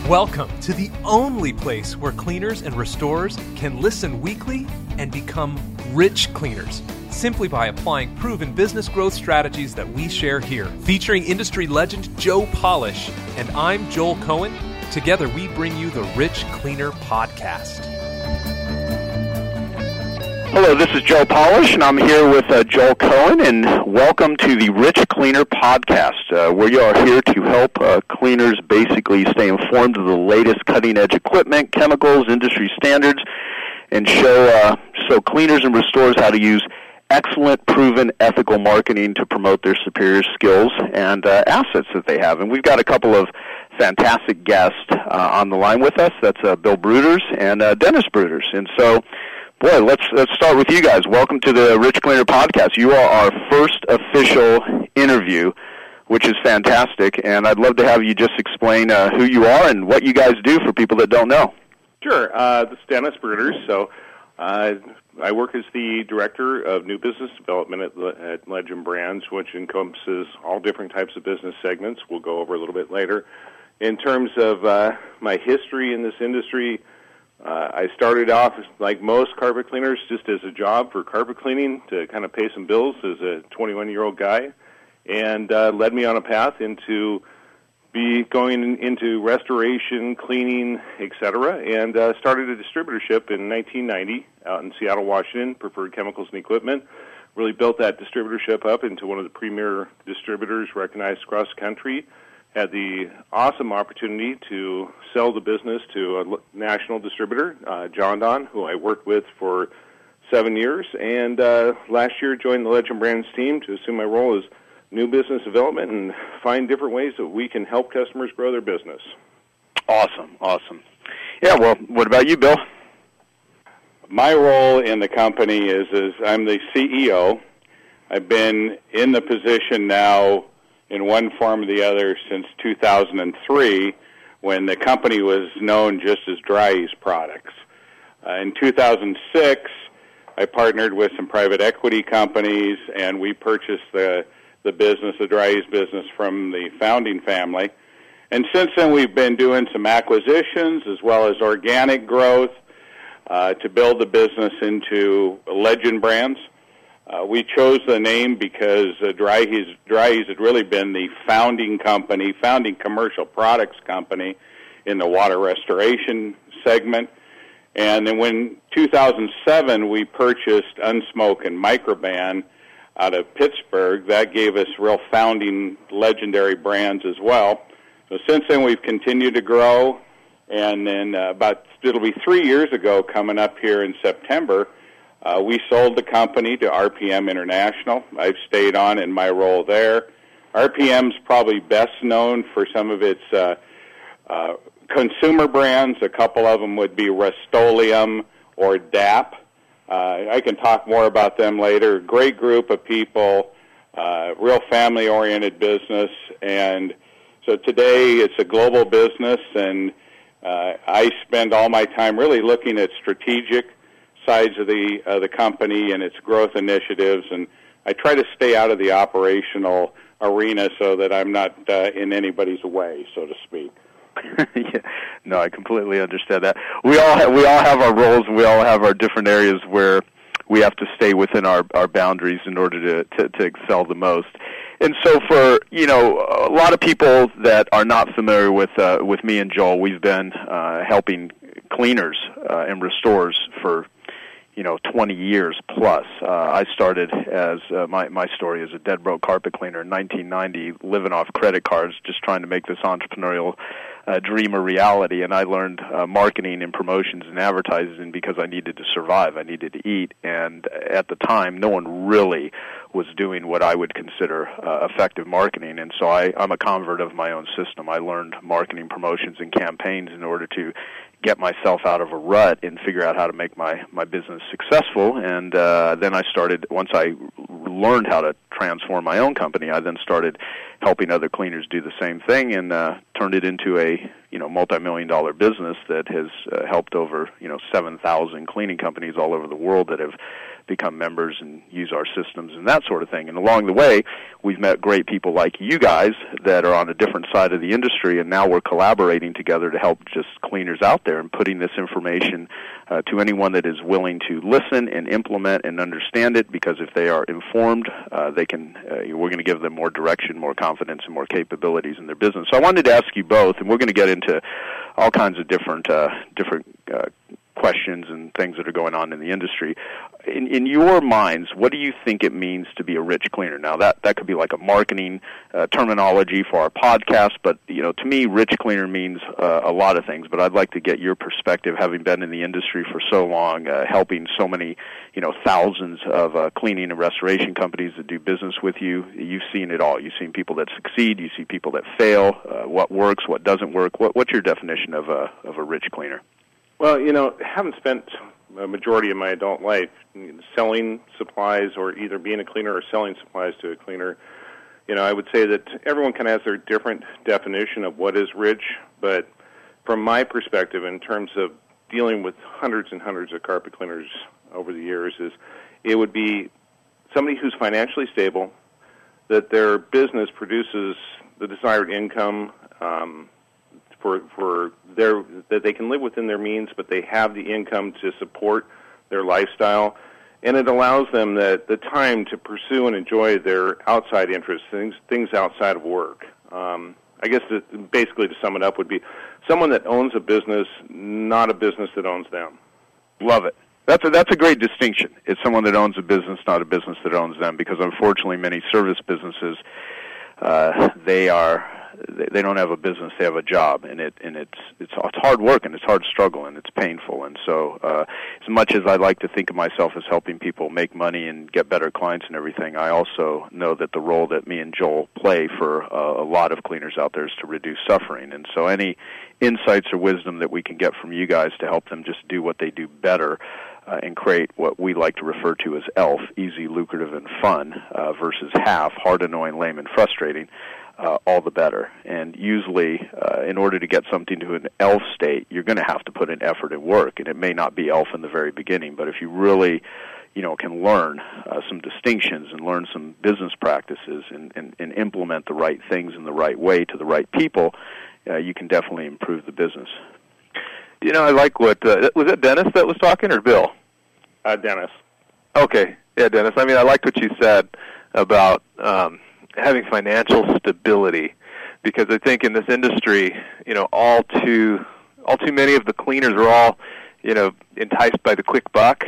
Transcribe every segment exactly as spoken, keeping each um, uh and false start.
Welcome to the only place where cleaners and restorers can listen weekly and become rich cleaners simply by applying proven business growth strategies that we share here. Featuring industry legend Joe Polish, and I'm Joel Cohen. Together we bring you the Rich Cleaner Podcast. Hello, this is Joe Polish, and I'm here with uh, Joel Cohen, and welcome to the Rich Cleaner Podcast, uh, where you are here to help uh, cleaners basically stay informed of the latest cutting-edge equipment, chemicals, industry standards, and show uh, so cleaners and restorers how to use excellent, proven, ethical marketing to promote their superior skills and uh, assets that they have. And we've got a couple of fantastic guests uh, on the line with us. That's uh, Bill Bruders and uh, Dennis Bruders. And so, boy, let's let's start with you guys. Welcome to the Rich Cleaner Podcast. You are our first official interview, which is fantastic, and I'd love to have you just explain uh, who you are and what you guys do for people that don't know. Sure. Uh, this is Dennis Bruders. So uh, I work as the Director of New Business Development at, Le- at Legend Brands, which encompasses all different types of business segments. We'll go over a little bit later. In terms of uh, my history in this industry, Uh, I started off, like most carpet cleaners, just as a job for carpet cleaning to kind of pay some bills as a twenty-one-year-old guy, and uh, led me on a path into be going in, into restoration, cleaning, et cetera, and uh, started a distributorship in nineteen ninety out in Seattle, Washington, Preferred Chemicals and Equipment. Really built that distributorship up into one of the premier distributors recognized across the country. Had the awesome opportunity to sell the business to a national distributor, uh, Jon-Don, who I worked with for seven years, and uh, last year joined the Legend Brands team to assume my role as new business development and find different ways that we can help customers grow their business. Awesome, awesome. Yeah, well, what about you, Bill? My role in the company is, is I'm the C E O. I've been in the position now in one form or the other since two thousand three, when the company was known just as Dry-Ease Products. Uh, in two thousand six, I partnered with some private equity companies, and we purchased the the business, the Dry-Ease business, from the founding family. And since then, we've been doing some acquisitions as well as organic growth uh, to build the business into Legend Brands. Uh, we chose the name because uh, Dry-Ease, Dry-Ease had really been the founding company, founding commercial products company in the water restoration segment. And then when two thousand seven we purchased Unsmoke and Microban out of Pittsburgh, that gave us real founding legendary brands as well. So since then we've continued to grow, and then uh, about, it'll be three years ago coming up here in September, Uh, we sold the company to R P M International. I've stayed on in my role there. R P M's probably best known for some of its uh, uh, consumer brands. A couple of them would be Rust-Oleum or D A P. Uh, I can talk more about them later. Great group of people, uh, real family-oriented business. And so today it's a global business, and uh, I spend all my time really looking at strategic sides of the uh, the company and its growth initiatives, and I try to stay out of the operational arena so that I'm not uh, in anybody's way, so to speak. Yeah. No, I completely understand that. We all have, we all have our roles, and we all have our different areas where we have to stay within our, our boundaries in order to, to, to excel the most. And so for, you know, a lot of people that are not familiar with uh, with me and Joel, we've been uh, helping cleaners uh, and restorers for you know, twenty years plus. Uh, I started as, uh, my, my story as a dead broke carpet cleaner in nineteen ninety, living off credit cards, just trying to make this entrepreneurial uh, dream a reality. And I learned uh, marketing and promotions and advertising because I needed to survive. I needed to eat. And at the time, no one really was doing what I would consider uh, effective marketing. And so I, I'm a convert of my own system. I learned marketing, promotions, and campaigns in order to get myself out of a rut and figure out how to make my, my business successful. And uh, then I started, once I learned how to transform my own company, I then started helping other cleaners do the same thing, and uh, turned it into a you know multi-million dollar business that has uh, helped over you know seven thousand cleaning companies all over the world that have become members and use our systems and that sort of thing. And along the way, we've met great people like you guys that are on a different side of the industry, and now we're collaborating together to help just cleaners out there and putting this information uh, to anyone that is willing to listen and implement and understand it, because if they are informed, uh, they can. Uh, we're going to give them more direction, more confidence, and more capabilities in their business. So I wanted to ask you both, and we're going to get into all kinds of different uh, different uh, questions and things that are going on in the industry. In, in your minds, what do you think it means to be a rich cleaner? Now, that, that could be like a marketing uh, terminology for our podcast, but, you know, to me, rich cleaner means uh, a lot of things, but I'd like to get your perspective, having been in the industry for so long, uh, helping so many, you know, thousands of uh, cleaning and restoration companies that do business with you. You've seen it all. You've seen people that succeed. You see people that fail, uh, what works, what doesn't work. What, what's your definition of a, of a rich cleaner? Well, you know, having spent a majority of my adult life selling supplies, or either being a cleaner or selling supplies to a cleaner, you know, I would say that everyone kind of has their different definition of what is rich. But from my perspective, in terms of dealing with hundreds and hundreds of carpet cleaners over the years, is it would be somebody who's financially stable, that their business produces the desired income, um, for for their that they can live within their means, but they have the income to support their lifestyle, and it allows them the the time to pursue and enjoy their outside interests, things things outside of work. Um, I guess to, basically to sum it up would be someone that owns a business, not a business that owns them. Love it. That's a, that's a great distinction. It's someone that owns a business, not a business that owns them, because unfortunately many service businesses, uh, they are they don't have a business, they have a job, and it and it's it's it's hard work, and it's hard struggle, and it's painful. And so uh, as much as I like to think of myself as helping people make money and get better clients and everything, I also know that the role that me and Joel play for uh, a lot of cleaners out there is to reduce suffering. And so any insights or wisdom that we can get from you guys to help them just do what they do better, Uh, and create what we like to refer to as ELF, easy, lucrative, and fun, uh, versus half, hard, annoying, lame, and frustrating, uh, all the better. And usually, uh, in order to get something to an ELF state, you're going to have to put in effort and work, and it may not be ELF in the very beginning, but if you really, you know, can learn uh, some distinctions and learn some business practices and, and, and implement the right things in the right way to the right people, uh, you can definitely improve the business. You know, I like what, uh, was it Dennis that was talking, or Bill? Uh, Dennis. Okay, yeah, Dennis. I mean, I liked what you said about um, having financial stability, because I think in this industry, you know, all too, all too many of the cleaners are all, you know, enticed by the quick buck,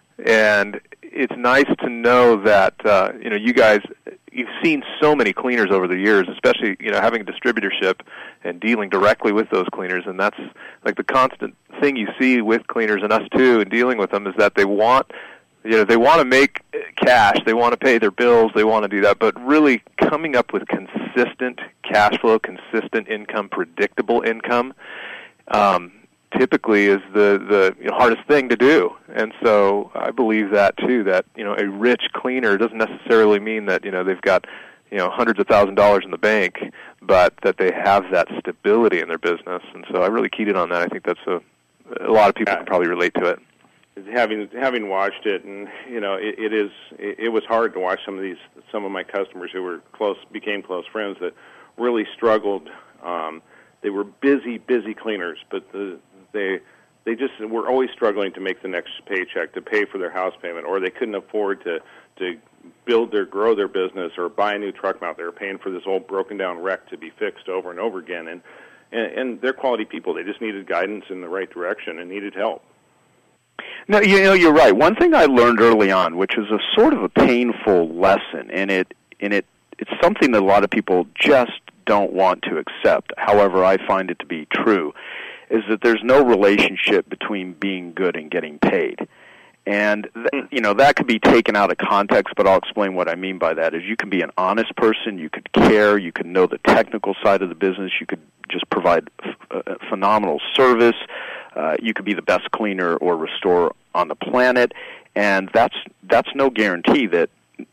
and it's nice to know that, uh, you know, you guys, you've seen so many cleaners over the years, especially, you know, having a distributorship and dealing directly with those cleaners, and that's like the constant thing you see with cleaners and us too, and dealing with them, is that they want, you know, they want to make cash, they want to pay their bills, they want to do that, but really coming up with consistent cash flow, consistent income, predictable income, um, typically is the, the you know, hardest thing to do. And so I believe that too, that, you know, a rich cleaner doesn't necessarily mean that, you know, they've got, you know, hundreds of thousand dollars in the bank, but that they have that stability in their business. And so I really keyed in on that. I think that's a, a lot of people can probably relate to it. Having having watched it, and you know, it, it is it, it was hard to watch some of these some of my customers who were close became close friends that really struggled. Um, they were busy, busy cleaners, but the, they they just were always struggling to make the next paycheck, to pay for their house payment, or they couldn't afford to to build their grow their business or buy a new truck mount. They were paying for this old broken down wreck to be fixed over and over again, and and, and they're quality people. They just needed guidance in the right direction and needed help. No, you know, you're right. One thing I learned early on, which is a sort of a painful lesson, and it and it it's something that a lot of people just don't want to accept. However, I find it to be true, is that there's no relationship between being good and getting paid. And, th- you know, that could be taken out of context, but I'll explain what I mean by that. Is you can be an honest person, you could care, you could know the technical side of the business, you could just provide f- uh, phenomenal service, uh, you could be the best cleaner or restorer on the planet, and that's that's no guarantee that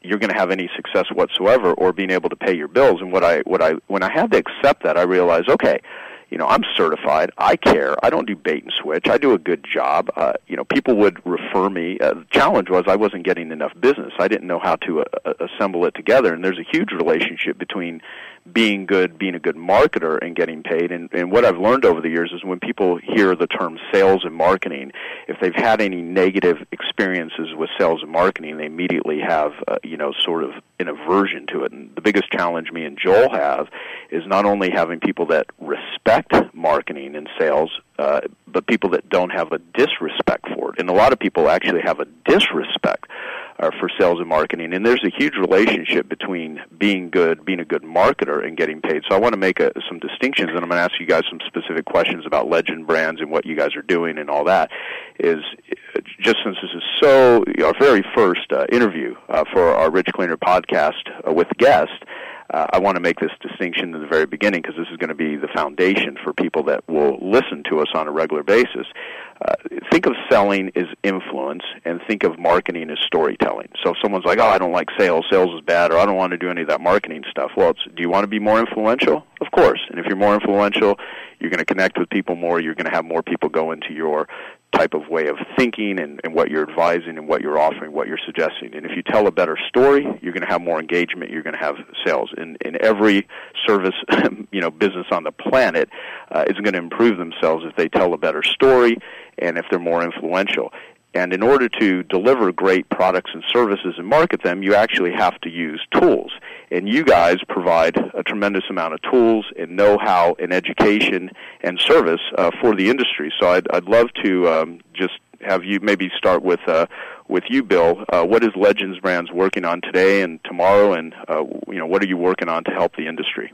you're going to have any success whatsoever or being able to pay your bills. And what I what I when I had to accept that, I realized, okay, you know, I'm certified. I care. I don't do bait and switch. I do a good job. Uh, you know, people would refer me. Uh, the challenge was I wasn't getting enough business. I didn't know how to uh, assemble it together. And there's a huge relationship between being good, being a good marketer, and getting paid. And, and what I've learned over the years is when people hear the term sales and marketing, if they've had any negative experiences with sales and marketing, they immediately have, uh, you know, sort of an aversion to it. And the biggest challenge me and Joel have is not only having people that respect marketing and sales, uh, but people that don't have a disrespect for it. And a lot of people actually have a disrespect uh, for sales and marketing. And there's a huge relationship between being good, being a good marketer, and getting paid. So I want to make a, some distinctions, and I'm going to ask you guys some specific questions about Legend Brands and what you guys are doing and all that. Is just since this is so our very first uh, interview uh, for our Rich Cleaner podcast uh, with guests, Uh, I want to make this distinction in the very beginning because this is going to be the foundation for people that will listen to us on a regular basis. Uh, think of selling as influence and think of marketing as storytelling. So if someone's like, oh, I don't like sales, sales is bad, or I don't want to do any of that marketing stuff. Well, it's, do you want to be more influential? Of course. And if you're more influential, you're going to connect with people more. You're going to have more people go into your type of way of thinking and, and what you're advising and what you're offering, what you're suggesting. And if you tell a better story, you're going to have more engagement. You're going to have sales. In, in every service, you know, business on the planet uh, is going to improve themselves if they tell a better story and if they're more influential. And in order to deliver great products and services and market them, you actually have to use tools. And you guys provide a tremendous amount of tools and know-how and education and service uh, for the industry. So I'd, I'd love to um, just have you maybe start with uh, with you, Bill. Uh, what is Legends Brands working on today and tomorrow, and uh, you know, what are you working on to help the industry?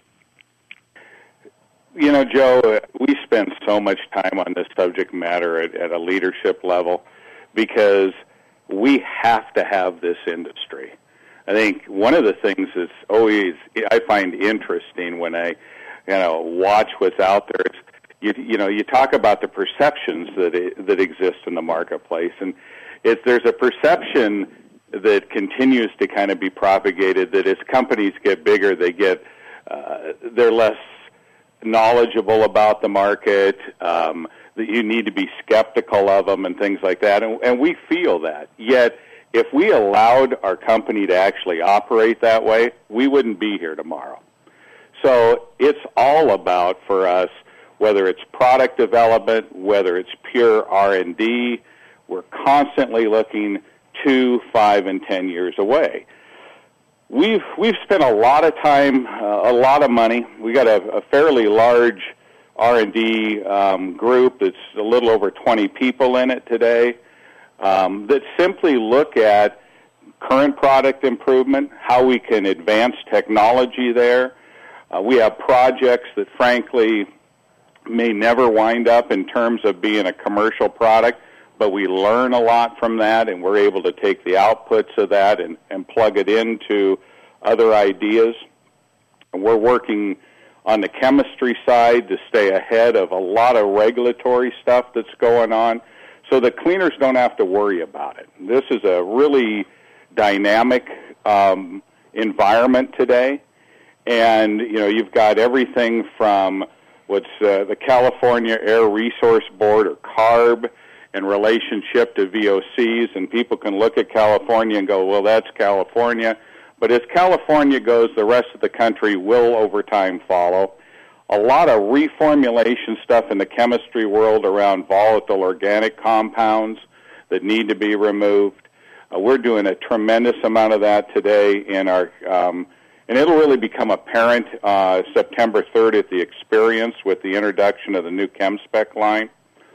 You know, Joe, we spend so much time on this subject matter at, at a leadership level because we have to have this industry. I think one of the things that's always I find interesting when I, you know, watch what's out there is, you, you know, you talk about the perceptions that it, that exist in the marketplace, and it's there's a perception that continues to kind of be propagated that as companies get bigger, they get uh, they're less knowledgeable about the market, um, that you need to be skeptical of them and things like that, and, and we feel that. Yet, if we allowed our company to actually operate that way, we wouldn't be here tomorrow. So it's all about, for us, whether it's product development, whether it's pure R and D, we're constantly looking two, five, and ten years away. We've we've spent a lot of time, uh, a lot of money. We got a, a fairly large R and D um, group that's a little over twenty people in it today um, that simply look at current product improvement, how we can advance technology there. Uh, we have projects that, frankly, may never wind up in terms of being a commercial product, but we learn a lot from that, and we're able to take the outputs of that and, and plug it into other ideas. And we're working on the chemistry side to stay ahead of a lot of regulatory stuff that's going on so that cleaners don't have to worry about it. This is a really dynamic um, environment today, and you know you've got everything from what's uh, the California Air Resource Board, or CARB, in relationship to V O Cs, and people can look at California and go, well, that's California. But as California goes, the rest of the country will over time follow. A lot of reformulation stuff in the chemistry world around volatile organic compounds that need to be removed. Uh, we're doing a tremendous amount of that today in our, um, and it'll really become apparent uh, September third at the Experience with the introduction of the new ChemSpec line.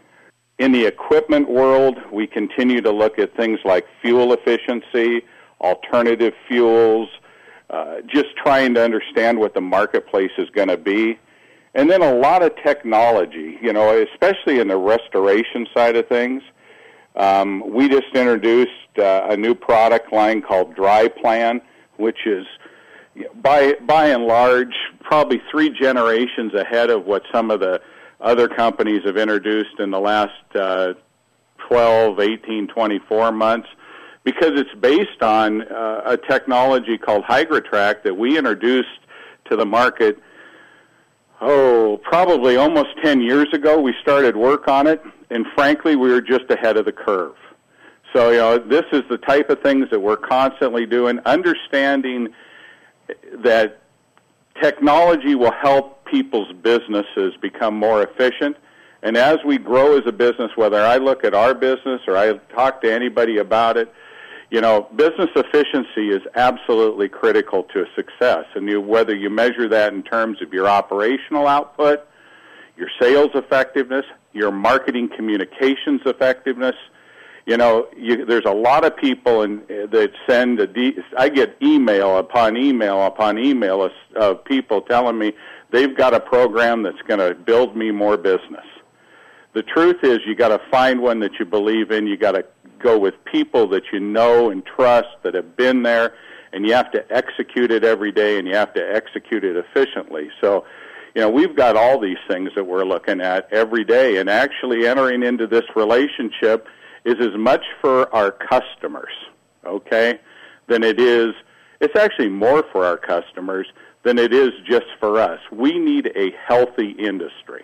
In the equipment world, we continue to look at things like fuel efficiency, alternative fuels, uh, just trying to understand what the marketplace is going to be. And then a lot of technology, you know, especially in the restoration side of things. Um, we just introduced uh, a new product line called Dry Plan, which is, you know, by by and large, probably three generations ahead of what some of the other companies have introduced in the last uh, twelve, eighteen, twenty-four months, because it's based on uh, a technology called HygroTrack that we introduced to the market, oh, probably almost ten years ago. We started work on it, and frankly, we were just ahead of the curve. So, you know, this is the type of things that we're constantly doing, understanding that technology will help people's businesses become more efficient. And as we grow as a business, whether I look at our business or I talk to anybody about it, you know, business efficiency is absolutely critical to success. And you, whether you measure that in terms of your operational output, your sales effectiveness, your marketing communications effectiveness, you know, you, there's a lot of people in, that send a de- I get email upon email upon email of, of people telling me they've got a program that's going to build me more business. The truth is, you got to find one that you believe in. You got to go with people that you know and trust that have been there, and you have to execute it every day, and you have to execute it efficiently. So, you know, we've got all these things that we're looking at every day, and actually entering into this relationship is as much for our customers, okay, than it is, it's actually more for our customers than it is just for us. We need a healthy industry.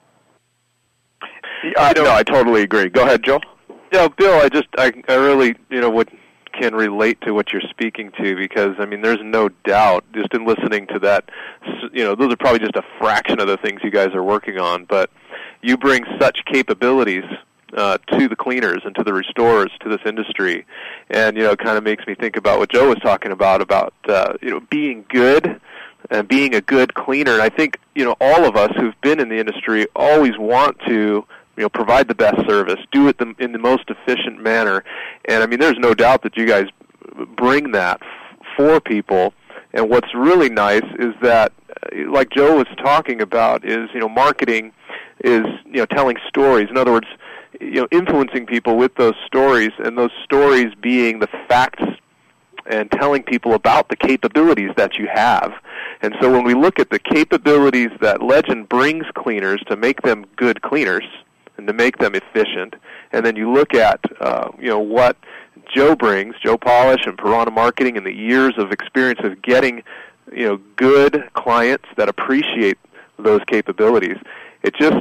I know, I totally agree. Go ahead, Joel. Yeah, Bill, I just, I, I really, you know, would can relate to what you're speaking to, because, I mean, there's no doubt, just in listening to that, you know, those are probably just a fraction of the things you guys are working on, but you bring such capabilities uh, to the cleaners and to the restorers, to this industry, and, you know, it kind of makes me think about what Joe was talking about, about, uh, you know, being good and being a good cleaner. And I think, you know, all of us who've been in the industry always want to, you know, provide the best service, do it the, in the most efficient manner. And, I mean, there's no doubt that you guys bring that f- for people. And what's really nice is that, like Joe was talking about, is, you know, marketing is, you know, telling stories. In other words, you know, influencing people with those stories, and those stories being the facts and telling people about the capabilities that you have. And so when we look at the capabilities that Legend brings cleaners to make them good cleaners, and to make them efficient, and then you look at, uh, you know, what Joe brings, Joe Polish and Piranha Marketing, and the years of experience of getting, you know, good clients that appreciate those capabilities. It just,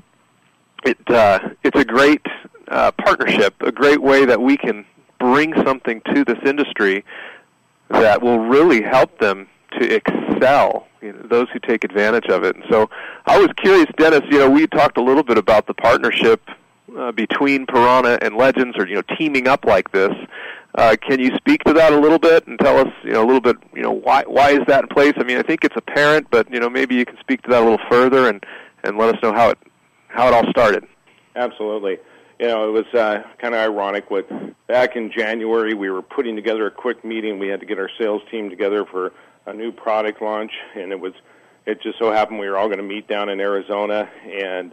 it uh, it's a great uh, partnership, a great way that we can bring something to this industry that will really help them to excel, you know, those who take advantage of it. And so I was curious, Dennis, you know, we talked a little bit about the partnership uh, between Piranha and Legends, or, you know, teaming up like this. Uh, can you speak to that a little bit and tell us, you know, a little bit, you know, why why is that in place? I mean, I think it's apparent, but, you know, maybe you can speak to that a little further and, and let us know how it how it all started. Absolutely. You know, it was uh, kind of ironic. What back in January, we were putting together a quick meeting. We had to get our sales team together for a new product launch, and it was it just so happened we were all going to meet down in Arizona, and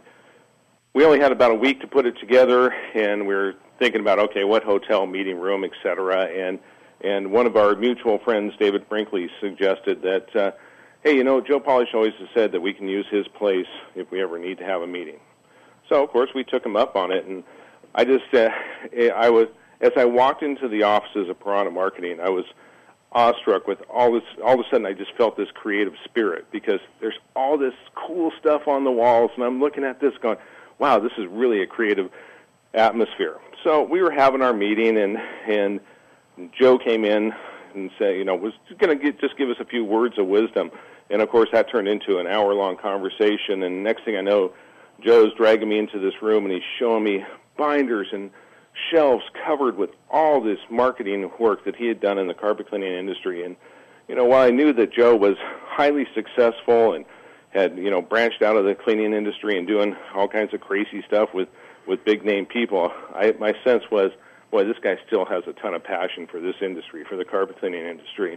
we only had about a week to put it together, and we were thinking about, okay, what hotel, meeting room, et cetera, and and one of our mutual friends, David Brinkley, suggested that, uh, hey, you know, Joe Polish always has said that we can use his place if we ever need to have a meeting. So, of course, we took him up on it, and I just, uh, I was, as I walked into the offices of Piranha Marketing, I was awestruck with all this. All of a sudden, I just felt this creative spirit, because there's all this cool stuff on the walls, and I'm looking at this going, wow, this is really a creative atmosphere. So we were having our meeting, and and Joe came in and said, you know, was going to just give us a few words of wisdom, and of course that turned into an hour-long conversation. And next thing I know, Joe's dragging me into this room, and he's showing me binders and shelves covered with all this marketing work that he had done in the carpet cleaning industry. And, you know, while I knew that Joe was highly successful and had, you know, branched out of the cleaning industry and doing all kinds of crazy stuff with, with big-name people, I, my sense was, boy, this guy still has a ton of passion for this industry, for the carpet cleaning industry.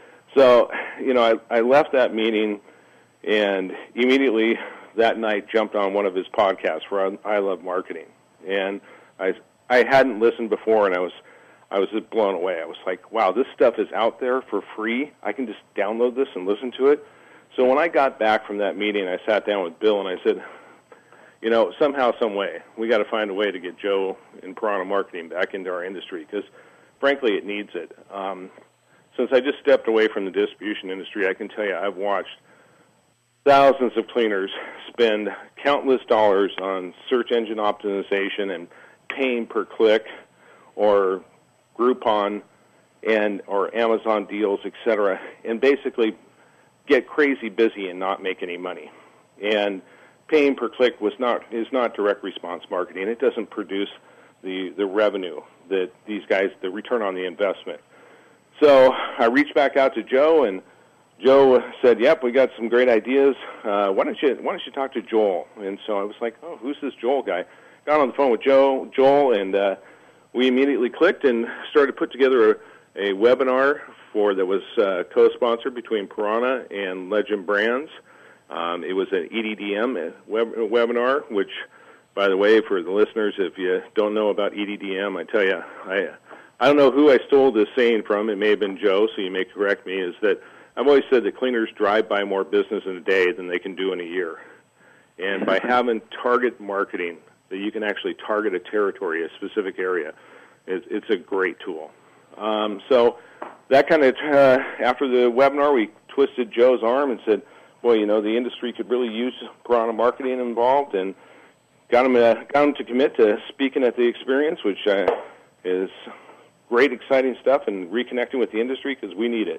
So, you know, I, I left that meeting and immediately that night jumped on one of his podcasts for I Love Marketing. And I I hadn't listened before, and I was I was just blown away. I was like, wow, this stuff is out there for free. I can just download this and listen to it. So when I got back from that meeting, I sat down with Bill, and I said, you know, somehow, some way, we got to find a way to get Joe and Piranha Marketing back into our industry, because frankly, it needs it. Um, since I just stepped away from the distribution industry, I can tell you I've watched thousands of cleaners spend countless dollars on search engine optimization and paying per click, or Groupon and or Amazon deals, et cetera, and basically get crazy busy and not make any money. And paying per click was not is not direct response marketing. It doesn't produce the, the revenue that these guys, the return on the investment. So I reached back out to Joe, and Joe said, "Yep, we got some great ideas. Uh, why don't you why don't you talk to Joel?" And so I was like, "Oh, who's this Joel guy?" Got on the phone with Joe, Joel, and uh, we immediately clicked and started to put together a, a webinar for that was uh, co-sponsored between Piranha and Legend Brands. Um, it was an E D D M web, webinar, which, by the way, for the listeners, if you don't know about E D D M, I tell you, I I don't know who I stole this saying from. It may have been Joe, so you may correct me. Is that I've always said that cleaners drive by more business in a day than they can do in a year, and by having target marketing, that you can actually target a territory, a specific area, it's, it's a great tool. Um, so that kind of uh, after the webinar, we twisted Joe's arm and said, "Well, you know, the industry could really use Piranha marketing involved," and got him uh, got him to commit to speaking at the experience, which uh, is great, exciting stuff, and reconnecting with the industry because we need it.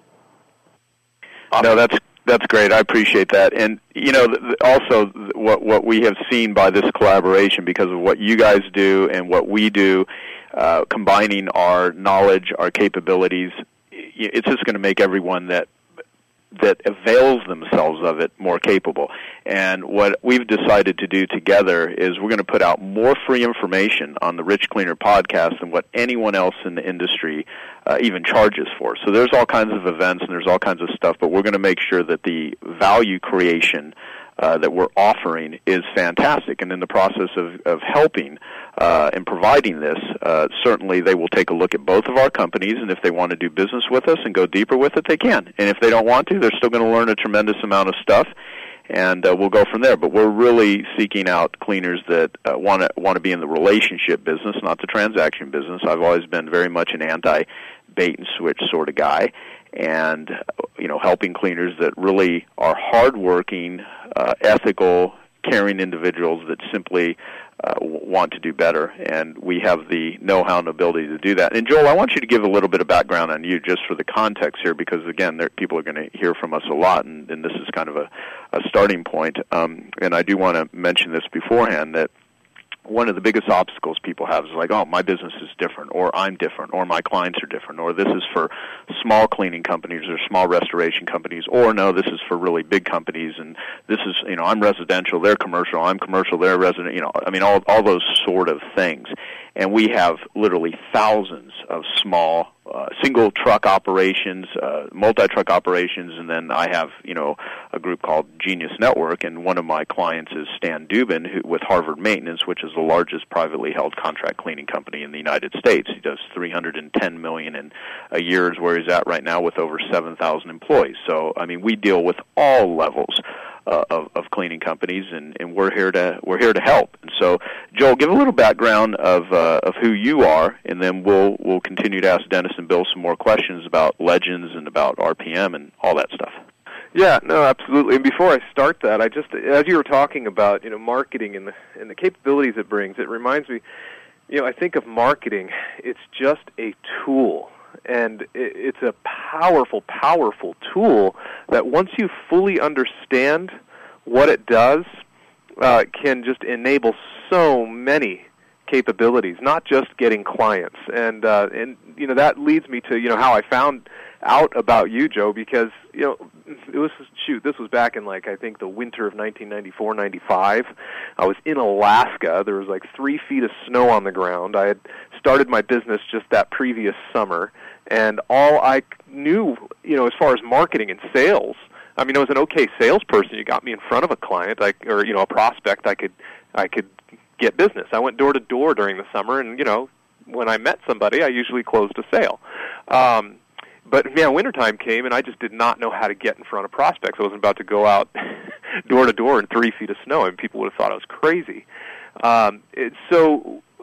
No, that's that's great. I appreciate that. And you know, also what what we have seen by this collaboration, because of what you guys do and what we do, uh, combining our knowledge, our capabilities, it's just going to make everyone that that avails themselves of it more capable. And what we've decided to do together is we're going to put out more free information on the Rich Cleaner podcast than what anyone else in the industry uh, even charges for. So there's all kinds of events and there's all kinds of stuff, but we're going to make sure that the value creation uh, that we're offering is fantastic. And in the process of, of helping uh, and providing this, uh, certainly they will take a look at both of our companies, and if they want to do business with us and go deeper with it, they can. And if they don't want to, they're still going to learn a tremendous amount of stuff, and uh, we'll go from there. But we're really seeking out cleaners that uh, want to want to be in the relationship business, not the transaction business. I've always been very much an anti-bait and switch sort of guy, and you know, helping cleaners that really are hardworking, uh, ethical, caring individuals that simply uh, want to do better, and we have the know-how and ability to do that. And Joel, I want you to give a little bit of background on you, just for the context here, because again, there, people are going to hear from us a lot, and, and this is kind of a, a starting point. Um, and I do want to mention this beforehand, that one of the biggest obstacles people have is like, oh, my business is different, or I'm different, or my clients are different, or this is for small cleaning companies or small restoration companies, or no, this is for really big companies, and this is, you know, I'm residential, they're commercial, I'm commercial, they're resident, you know, I mean, all all those sort of things. And we have literally thousands of small uh, single truck operations, uh, multi-truck operations, and then I have, you know, a group called Genius Network, and one of my clients is Stan Dubin who, with Harvard Maintenance, which is the largest privately held contract cleaning company in the United States. He does three hundred ten million dollars in a year is where he's at right now, with over seven thousand employees. So, I mean, we deal with all levels Uh, of, of cleaning companies, and, and we're here to we're here to help. And so, Joel, give a little background of uh, of who you are, and then we'll we'll continue to ask Dennis and Bill some more questions about Legends and about R P M and all that stuff. Yeah, no, absolutely. And before I start that, I just, as you were talking about, you know, marketing and the and the capabilities it brings, it reminds me, you know, I think of marketing, it's just a tool. And it's a powerful, powerful tool that once you fully understand what it does, uh, can just enable so many capabilities, not just getting clients. And, uh, and you know, that leads me to, you know, how I found out about you, Joe, because, you know, it was, shoot, this was back in, like, I think the winter of nineteen ninety-four, ninety-five. I was in Alaska. There was, like, three feet of snow on the ground. I had started my business just that previous summer, and all I knew, you know, as far as marketing and sales, I mean, I was an okay salesperson. You got me in front of a client, I, or, you know, a prospect, I could, I could get business. I went door to door during the summer, and, you know, when I met somebody, I usually closed a sale. Um, But, yeah, wintertime came, and I just did not know how to get in front of prospects. I wasn't about to go out door to door in three feet of snow, and people would have thought I was crazy. Um, it, so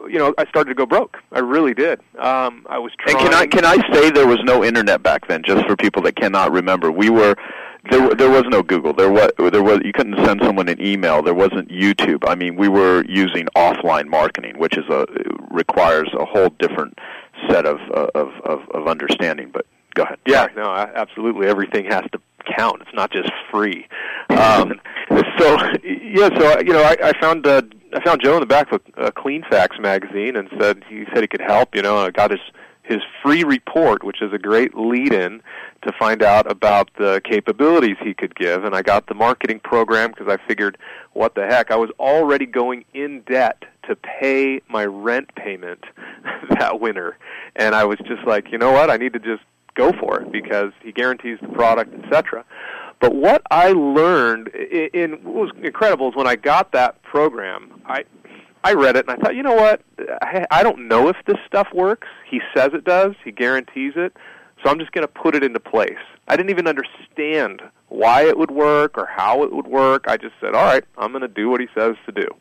you know, I started to go broke. I really did. Um, I was trying. And can I can I say there was no internet back then? Just for people that cannot remember, we were there. There was no Google. There was there was you couldn't send someone an email. There wasn't YouTube. I mean, we were using offline marketing, which is a requires a whole different set of of of, of understanding. But go ahead. Yeah, no, absolutely. Everything has to count. It's not just free. Um, so yeah, so you know, I, I found uh, I found Joe in the back of a, a CleanFacts magazine and said he said he could help. You know, and I got his his free report, which is a great lead-in to find out about the capabilities he could give. And I got the marketing program because I figured, what the heck? I was already going in debt to pay my rent payment that winter, and I was just like, you know what? I need to just go for it because he guarantees the product, et cetera. But what I learned in, in what was incredible is when I got that program, I I read it and I thought, you know what? I, I don't know if this stuff works. He says it does. He guarantees it. So I'm just going to put it into place. I didn't even understand why it would work or how it would work. I just said, all right, I'm going to do what he says to do.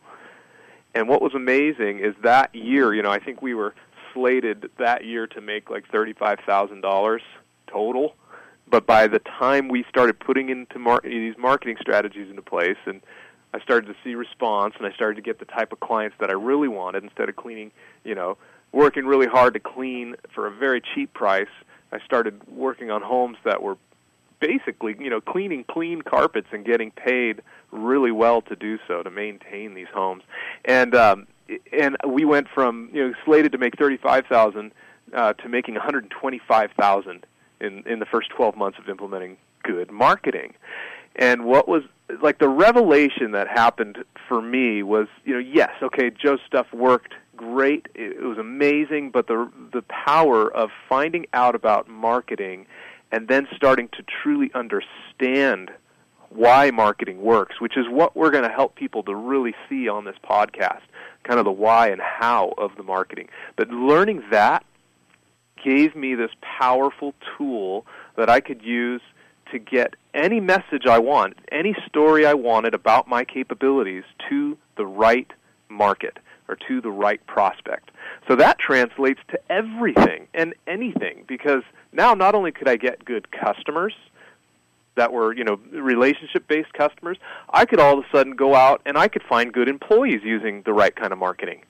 And what was amazing is that year, you know, I think we were slated that year to make like thirty-five thousand dollars total. But by the time we started putting into mar- these marketing strategies into place, and I started to see response, and I started to get the type of clients that I really wanted, instead of cleaning, you know, working really hard to clean for a very cheap price, I started working on homes that were basically, you know, cleaning clean carpets and getting paid really well to do so, to maintain these homes. And um, and we went from, you know, slated to make thirty-five thousand dollars uh, to making one hundred twenty-five thousand dollars in in the first twelve months of implementing good marketing. And what was, like, the revelation that happened for me was, you know, yes, okay, Joe's stuff worked great, it was amazing, but the the power of finding out about marketing and then starting to truly understand why marketing works, which is what we're going to help people to really see on this podcast, kind of the why and how of the marketing. But learning that gave me this powerful tool that I could use to get any message I want, any story I wanted about my capabilities to the right market or to the right prospect. So that translates to everything and anything, because now not only could I get good customers that were, you know, relationship-based customers, I could all of a sudden go out and I could find good employees using the right kind of marketing.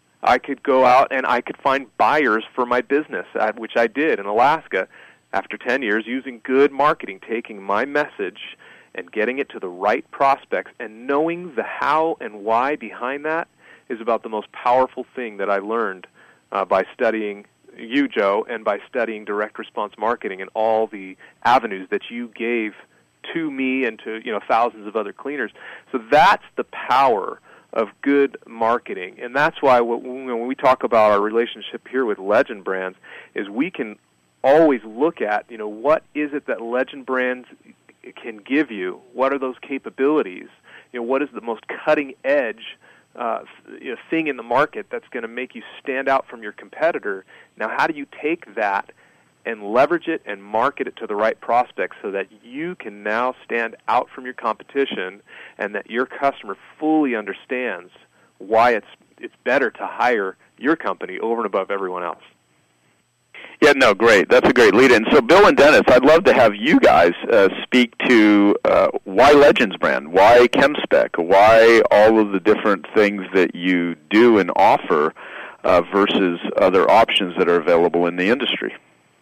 I could go out and I could find buyers for my business, which I did in Alaska after ten years, using good marketing, taking my message and getting it to the right prospects, and knowing the how and why behind that is about the most powerful thing that I learned uh, by studying you, Joe, and by studying direct response marketing and all the avenues that you gave to me and to, you know, thousands of other cleaners. So that's the power of good marketing, and that's why when we talk about our relationship here with Legend Brands, is we can always look at, you know, what is it that Legend Brands can give you? What are those capabilities? You know, what is the most cutting edge uh, you know, thing in the market that's going to make you stand out from your competitor? Now, how do you take that and leverage it and market it to the right prospects so that you can now stand out from your competition and that your customer fully understands why it's it's better to hire your company over and above everyone else? Yeah, no, great. That's a great lead-in. So, Bill and Dennis, I'd love to have you guys uh, speak to uh, why Legends Brand, why ChemSpec, why all of the different things that you do and offer uh, versus other options that are available in the industry.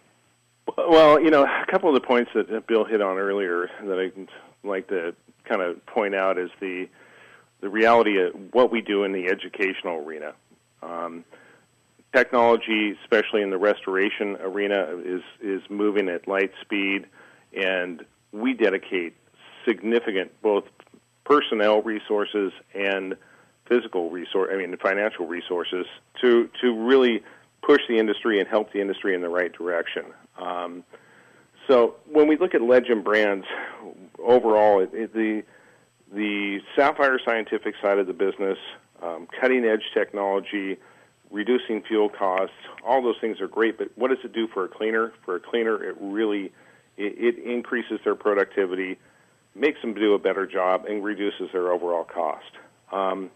Well, you know, a couple of the points that Bill hit on earlier that I'd like to kind of point out is the the reality of what we do in the educational arena. Um, Technology, especially in the restoration arena, is is moving at light speed, and we dedicate significant both personnel resources and physical resource, I mean, financial resources to to really push the industry and help the industry in the right direction. Um, so when we look at Legend Brands overall, it, it, the the Sapphire Scientific side of the business, um, cutting edge technology, reducing fuel costs, all those things are great, but what does it do for a cleaner? For a cleaner, it really it, it increases their productivity, makes them do a better job, and reduces their overall cost. Um,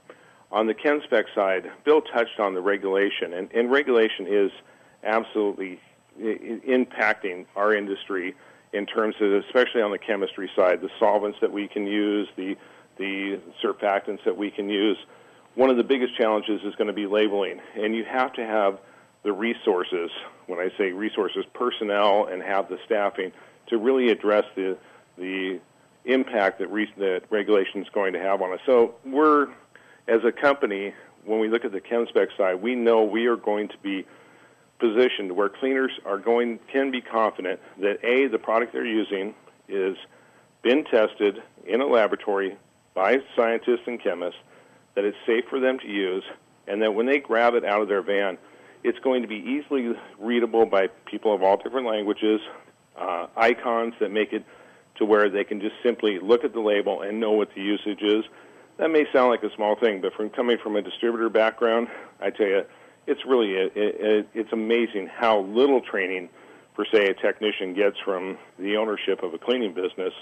On the ChemSpec side, Bill touched on the regulation, and, and regulation is absolutely I- impacting our industry in terms of, especially on the chemistry side, the solvents that we can use, the the surfactants that we can use. One of the biggest challenges is going to be labeling, and you have to have the resources, when I say resources, personnel, and have the staffing to really address the the impact that, re- that regulation is going to have on us. So we're, as a company, when we look at the ChemSpec side, we know we are going to be positioned where cleaners are going can be confident that, A, the product they're using is been tested in a laboratory by scientists and chemists, that it's safe for them to use, and that when they grab it out of their van, it's going to be easily readable by people of all different languages, uh, icons that make it to where they can just simply look at the label and know what the usage is. That may sound like a small thing, but from coming from a distributor background, I tell you, it's really a, it, it's amazing how little training, per se, a technician gets from the ownership of a cleaning business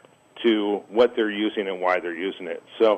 to what they're using and why they're using it. So,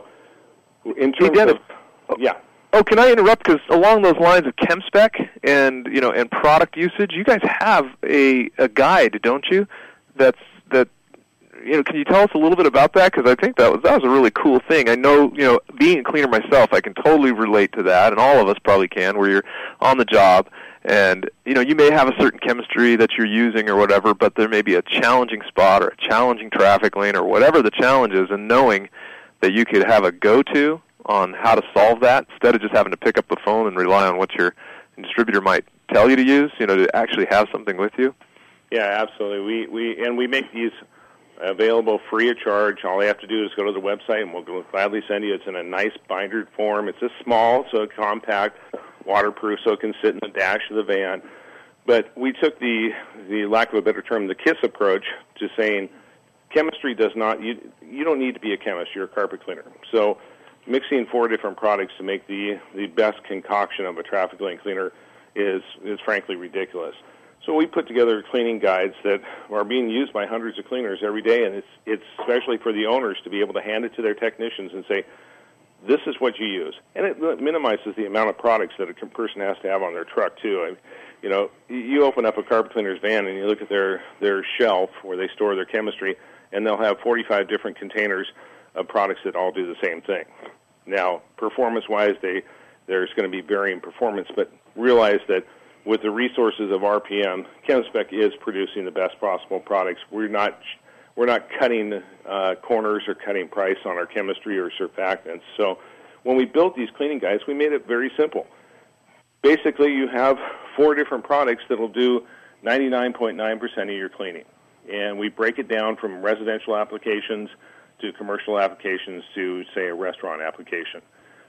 in terms of, yeah. Oh, can I interrupt? Because along those lines of ChemSpec and you know and product usage, you guys have a a guide, don't you? That's that. You know, can you tell us a little bit about that? Because I think that was that was a really cool thing. I know, you know, being a cleaner myself, I can totally relate to that, and all of us probably can, where you're on the job, and you know, you may have a certain chemistry that you're using or whatever, but there may be a challenging spot or a challenging traffic lane or whatever the challenge is, and knowing that you could have a go-to on how to solve that instead of just having to pick up the phone and rely on what your distributor might tell you to use. You know, to actually have something with you. Yeah, absolutely. We we and we make these available free of charge. All you have to do is go to the website, and we'll gladly send you. It's in a nice bindered form. It's just small, so compact, waterproof, so it can sit in the dash of the van. But we took the, the lack of a better term, the KISS approach to saying chemistry does not, you, you don't need to be a chemist. You're a carpet cleaner. So mixing four different products to make the, the best concoction of a traffic lane cleaner is, is frankly ridiculous. So we put together cleaning guides that are being used by hundreds of cleaners every day, and it's it's especially for the owners to be able to hand it to their technicians and say, this is what you use. And it minimizes the amount of products that a person has to have on their truck, too. I, you know, you open up a carpet cleaner's van and you look at their, their shelf where they store their chemistry, and they'll have forty-five different containers of products that all do the same thing. Now, performance-wise, they there's going to be varying performance, but realize that with the resources of R P M, ChemSpec is producing the best possible products. We're not we're not cutting uh, corners or cutting price on our chemistry or surfactants. So when we built these cleaning guides, we made it very simple. Basically, you have four different products that will do ninety-nine point nine percent of your cleaning. And we break it down from residential applications to commercial applications to, say, a restaurant application.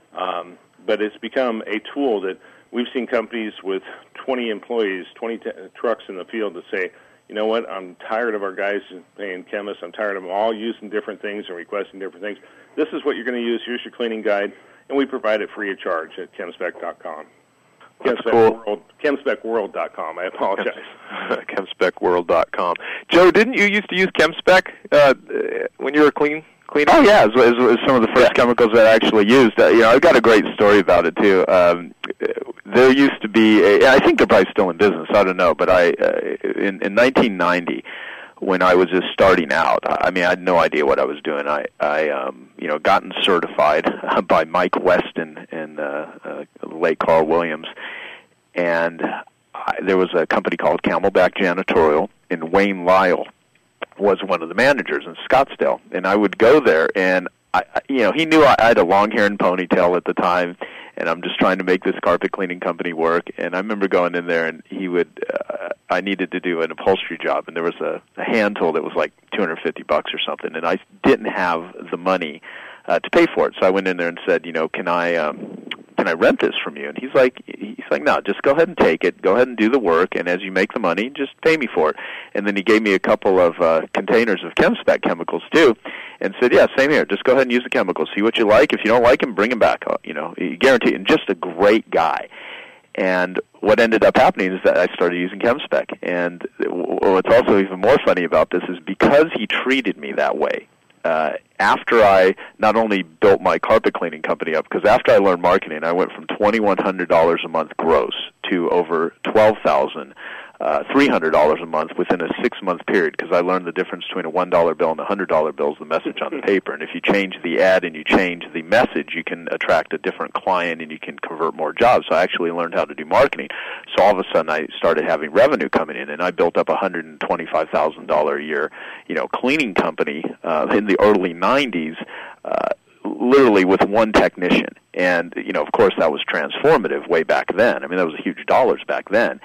Um, but it's become a tool that we've seen companies with twenty employees, twenty t- trucks in the field that say, you know what, I'm tired of our guys paying chemists. I'm tired of them all using different things and requesting different things. This is what you're going to use. Here's your cleaning guide. And we provide it free of charge at chemspec dot com. That's cool. World, chemspec world dot com. I apologize. chemspec world dot com. Joe, didn't you used to use ChemSpec uh, when you were clean? Cleaning? Oh yeah, it was, it was some of the first yeah. chemicals that I actually used. Uh, you know, I've got a great story about it too. Um, there used to be, a, I think they're probably still in business. I don't know, but I uh, in, in nineteen ninety, when I was just starting out, I mean, I had no idea what I was doing. I, I, um, you know, gotten certified by Mike Weston and uh, uh, late Carl Williams, and I, there was a company called Camelback Janitorial, and Wayne Lyle was one of the managers in Scottsdale, and I would go there, and I, you know, he knew I, I had a long hair and ponytail at the time, and I'm just trying to make this carpet cleaning company work. And I remember going in there, and he would, uh, I needed to do an upholstery job, and there was a, a hand tool that was like two hundred fifty bucks or something, and I didn't have the money uh, to pay for it, so I went in there and said, you know, can I, um, can I rent this from you? And he's like, he's like, no, just go ahead and take it. Go ahead and do the work, and as you make the money, just pay me for it. And then he gave me a couple of uh, containers of ChemSpec chemicals too, and said, yeah, same here. Just go ahead and use the chemicals. See what you like. If you don't like them, bring them back. You know, you guarantee. And just a great guy. And what ended up happening is that I started using ChemSpec. And what's also even more funny about this is because he treated me that way, uh, after I not only built my carpet cleaning company up, because after I learned marketing, I went from twenty-one hundred dollars a month gross to over twelve thousand three hundred dollars a month within a six-month period, because I learned the difference between a one dollar bill and a one hundred dollar bill is the message on the paper. And if you change the ad and you change the message, you can attract a different client and you can convert more jobs. So I actually learned how to do marketing. So all of a sudden I started having revenue coming in, and I built up a one hundred twenty-five thousand dollars a year, you know, cleaning company uh, in the early nineties, uh, literally with one technician. And, you know, of course that was transformative way back then. I mean, that was huge dollars back then.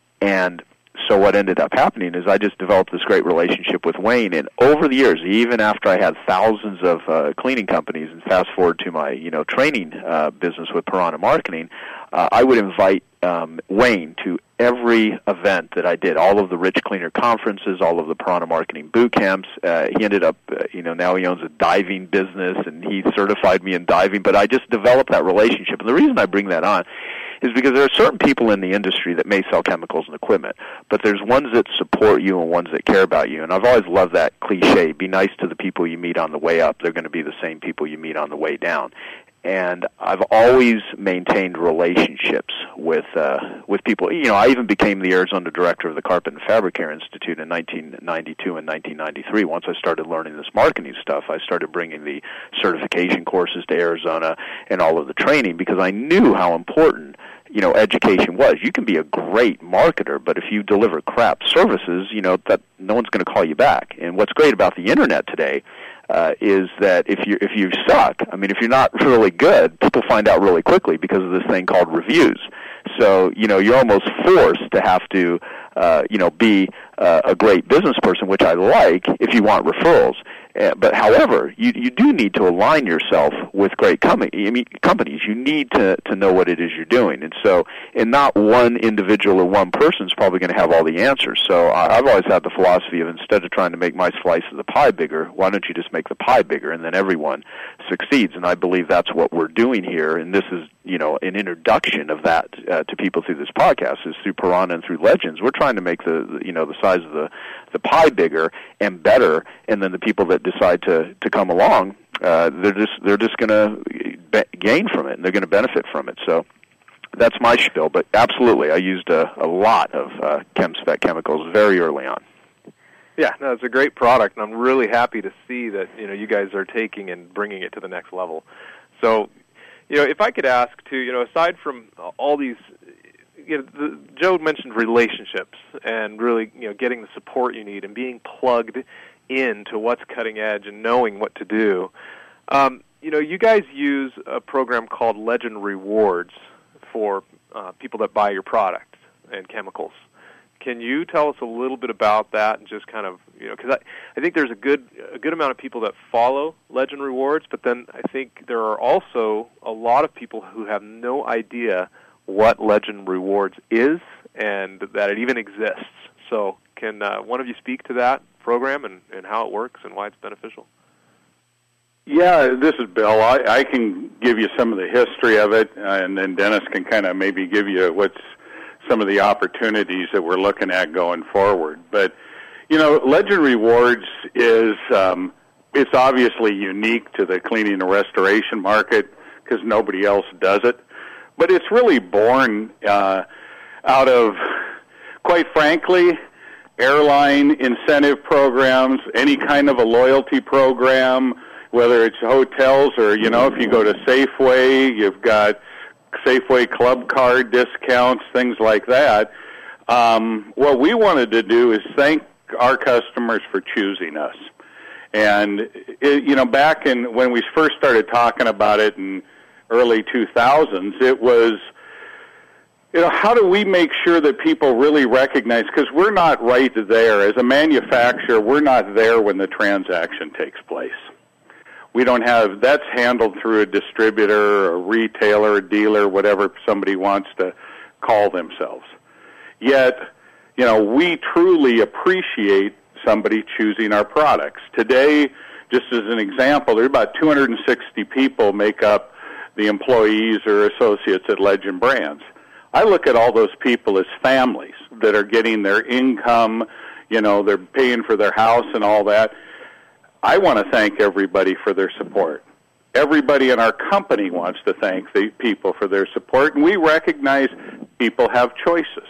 And so what ended up happening is I just developed this great relationship with Wayne, and over the years, even after I had thousands of uh, cleaning companies, and fast forward to my, you know, training uh, business with Piranha Marketing, uh, I would invite um, Wayne to every event that I did, all of the Rich Cleaner conferences, all of the Piranha Marketing boot camps. Uh, he ended up, uh, you know, now he owns a diving business, and he certified me in diving, but I just developed that relationship. And the reason I bring that on is because there are certain people in the industry that may sell chemicals and equipment, but there's ones that support you and ones that care about you. And I've always loved that cliche, be nice to the people you meet on the way up. They're going to be the same people you meet on the way down. And I've always maintained relationships with uh, with people. You know, I even became the Arizona director of the Carpet and Fabric Care Institute in nineteen ninety-two and nineteen ninety-three. Once I started learning this marketing stuff, I started bringing the certification courses to Arizona and all of the training, because I knew how important, you know, education was. You can be a great marketer, but if you deliver crap services, you know, that no one's going to call you back. And what's great about the internet today uh, is that if you if you suck, I mean, if you're not really good, people find out really quickly because of this thing called reviews. So, you know, you're almost forced to have to, uh, you know, be uh, a great business person, which I like, if you want referrals. Uh, but however, you you do need to align yourself with great com- I mean, companies. You need to, to know what it is you're doing. And so, and not one individual or one person is probably going to have all the answers. So I, I've always had the philosophy of, instead of trying to make my slice of the pie bigger, why don't you just make the pie bigger, and then everyone succeeds. And I believe that's what we're doing here. And this is, you know, an introduction of that uh, to people through this podcast, is through Piranha and through Legends. We're trying to make the, the you know, the size of the, the pie bigger and better, and then the people that decide to, to come along, uh, they're just they're just going to be- gain from it, and they're going to benefit from it. So that's my spiel. But absolutely, I used a, a lot of uh, ChemSpec chemicals very early on. Yeah, no, it's a great product, and I'm really happy to see that, you know, you guys are taking and bringing it to the next level. So, you know, if I could ask too, you know, aside from all these, you know, the, Joe mentioned relationships and really, you know, getting the support you need and being plugged into what's cutting edge and knowing what to do. Um, you know, you guys use a program called Legend Rewards for uh, people that buy your product and chemicals. Can you tell us a little bit about that, and just kind of, you know, because I, I think there's a good a good amount of people that follow Legend Rewards, but then I think there are also a lot of people who have no idea what Legend Rewards is and that it even exists. So can uh, one of you speak to that program and, and how it works and why it's beneficial? Yeah, this is Bill. I, I can give you some of the history of it, uh, and then Dennis can kind of maybe give you what's some of the opportunities that we're looking at going forward. But, you know, Legend Rewards is, um, it's obviously unique to the cleaning and restoration market because nobody else does it. But it's really born uh, out of, quite frankly, airline incentive programs, any kind of a loyalty program, whether it's hotels or, you know, if you go to Safeway, you've got Safeway Club Card discounts, things like that. Um, what we wanted to do is thank our customers for choosing us. And, it, you know, back in when we first started talking about it in early two thousands, it was, you know, how do we make sure that people really recognize, because we're not right there. As a manufacturer, we're not there when the transaction takes place. We don't have, that's handled through a distributor, a retailer, a dealer, whatever somebody wants to call themselves. Yet, you know, we truly appreciate somebody choosing our products. Today, just as an example, there are about two hundred sixty people make up the employees or associates at Legend Brands. I look at all those people as families that are getting their income, you know, they're paying for their house and all that. I want to thank everybody for their support. Everybody in our company wants to thank the people for their support, and we recognize people have choices.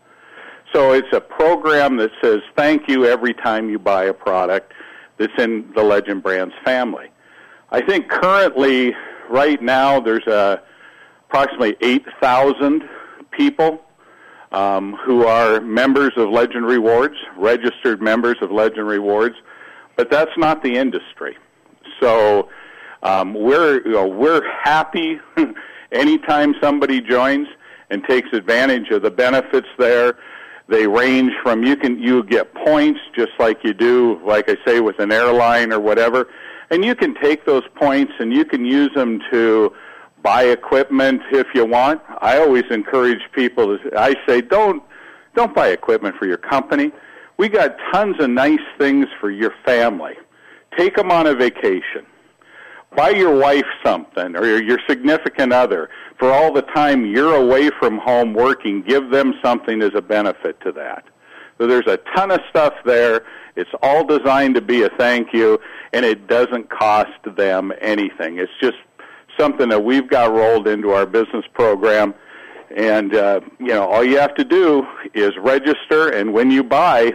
So it's a program that says thank you every time you buy a product that's in the Legend Brands family. I think currently, right now, there's uh, approximately eight thousand people um, who are members of Legend Rewards, registered members of Legend Rewards, but that's not the industry. So um, we're you know, we're happy anytime somebody joins and takes advantage of the benefits there. They range from you can you get points just like you do, like I say, with an airline or whatever, and you can take those points and you can use them to buy equipment if you want. I always encourage people to, I say, don't don't buy equipment for your company. We got tons of nice things for your family. Take them on a vacation. Buy your wife something or your significant other. For all the time you're away from home working, give them something as a benefit to that. So there's a ton of stuff there. It's all designed to be a thank you, and it doesn't cost them anything. It's just something that we've got rolled into our business program. And, uh, you know, all you have to do is register, and when you buy,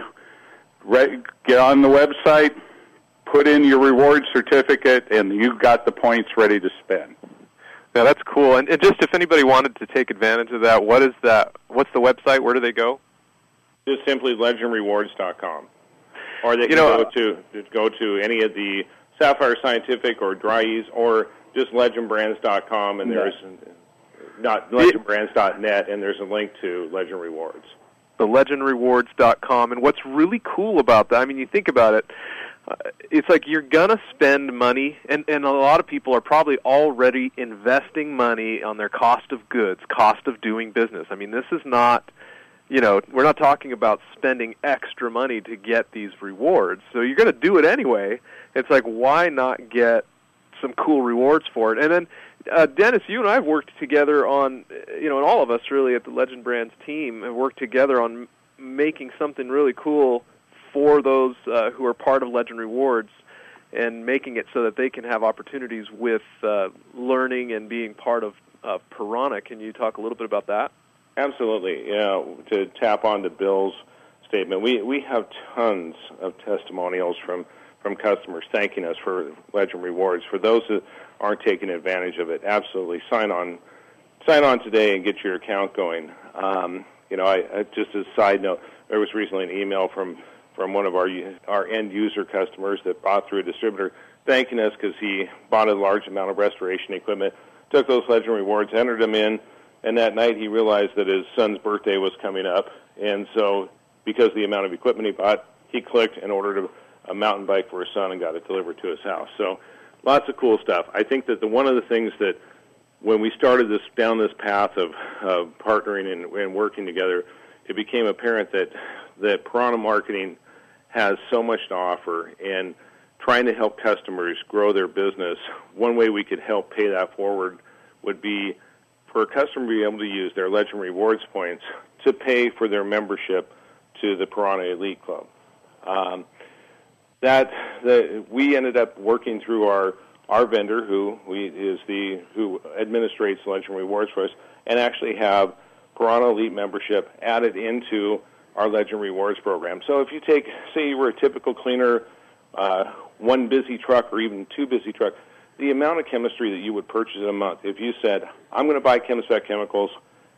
re- get on the website, put in your reward certificate, and you've got the points ready to spend. Yeah, that's cool. And, and just if anybody wanted to take advantage of that, what is that? What's the website? Where do they go? Just simply legend rewards dot com. Or they can you know, go to go to any of the Sapphire Scientific or Dry-Ease or just legend brands dot com, and there's not legend brands dot net, and there's a link to Legend Rewards. The legend rewards dot com. And what's really cool about that, I mean, you think about it, uh, it's like you're going to spend money, and, and a lot of people are probably already investing money on their cost of goods, cost of doing business. I mean, this is not, you know, we're not talking about spending extra money to get these rewards. So you're going to do it anyway. It's like, why not get some cool rewards for it? And then, uh, Dennis, you and I have worked together on, you know, and all of us really at the Legend Brands team have worked together on making something really cool for those uh, who are part of Legend Rewards and making it so that they can have opportunities with uh, learning and being part of uh, Piranha. Can you talk a little bit about that? Absolutely. Yeah, to tap on to Bill's statement, we, we have tons of testimonials from, from customers thanking us for Legend Rewards. For those that aren't taking advantage of it, absolutely sign on sign on today and get your account going. Um, you know, I, I just as a side note, there was recently an email from from one of our our end user customers that bought through a distributor thanking us because he bought a large amount of restoration equipment, took those Legend Rewards, entered them in, and that night he realized that his son's birthday was coming up, and so because of the amount of equipment he bought, he clicked and ordered a, a mountain bike for his son and got it delivered to his house. So lots of cool stuff. I think that the one of the things that when we started this down this path of uh, partnering and, and working together, it became apparent that that Piranha Marketing has so much to offer, and trying to help customers grow their business, one way we could help pay that forward would be for a customer to be able to use their Legend Rewards points to pay for their membership to the Piranha Elite Club. Um, that the, we ended up working through our our vendor, who we is the who administrates Legend Rewards for us, and actually have Piranha Elite membership added into our Legend Rewards program. So if you take, say you were a typical cleaner, uh, one busy truck or even two busy truck, the amount of chemistry that you would purchase in a month, if you said, I'm going to buy Chemispec chemicals,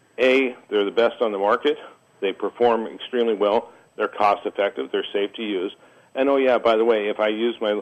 A, they're the best on the market, they perform extremely well, they're cost effective, they're safe to use, and oh yeah, by the way, if I use my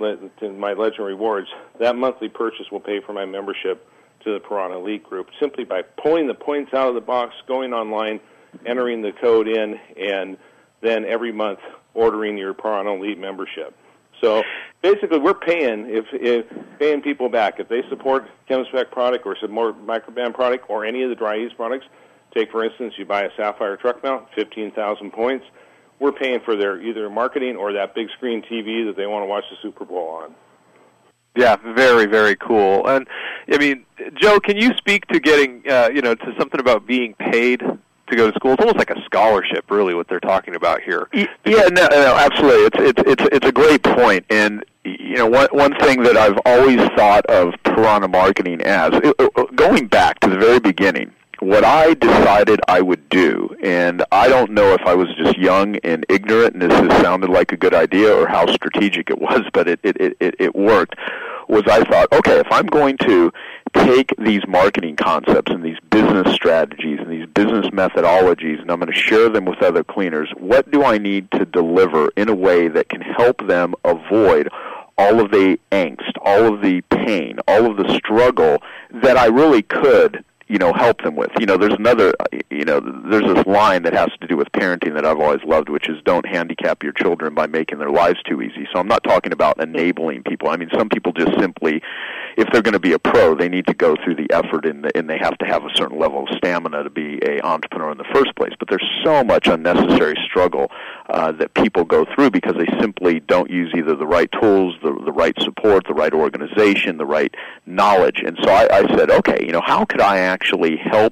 my Legend Rewards, that monthly purchase will pay for my membership to the Piranha Elite group simply by pulling the points out of the box, going online, entering the code in, and then every month ordering your Piranha Elite membership. So basically, we're paying if, if paying people back if they support Chemispec product or some more Microban product or any of the Dry-Ease products. Take for instance, you buy a Sapphire truck mount, fifteen thousand points. We're paying for their either marketing or that big screen T V that they want to watch the Super Bowl on. Yeah, very, very cool. And I mean, Joe, can you speak to getting, uh, you know, to something about being paid to go to school? It's almost like a scholarship, really, what they're talking about here. Yeah, no, no absolutely. It's it's it's it's a great point, and you know, one one thing that I've always thought of Piranha Marketing as, going back to the very beginning, what I decided I would do, and I don't know if I was just young and ignorant and this has sounded like a good idea or how strategic it was, but it, it, it, it worked, was I thought, okay, if I'm going to take these marketing concepts and these business strategies and these business methodologies and I'm going to share them with other cleaners, what do I need to deliver in a way that can help them avoid all of the angst, all of the pain, all of the struggle that I really could, you know, help them with. You know, there's another, you know, there's this line that has to do with parenting that I've always loved, which is don't handicap your children by making their lives too easy. So I'm not talking about enabling people. I mean, some people just simply, if they're going to be a pro, they need to go through the effort and, the, and they have to have a certain level of stamina to be an entrepreneur in the first place. But there's so much unnecessary struggle uh, that people go through because they simply don't use either the right tools, the, the right support, the right organization, the right knowledge. And so I, I said, okay, you know, how could I actually help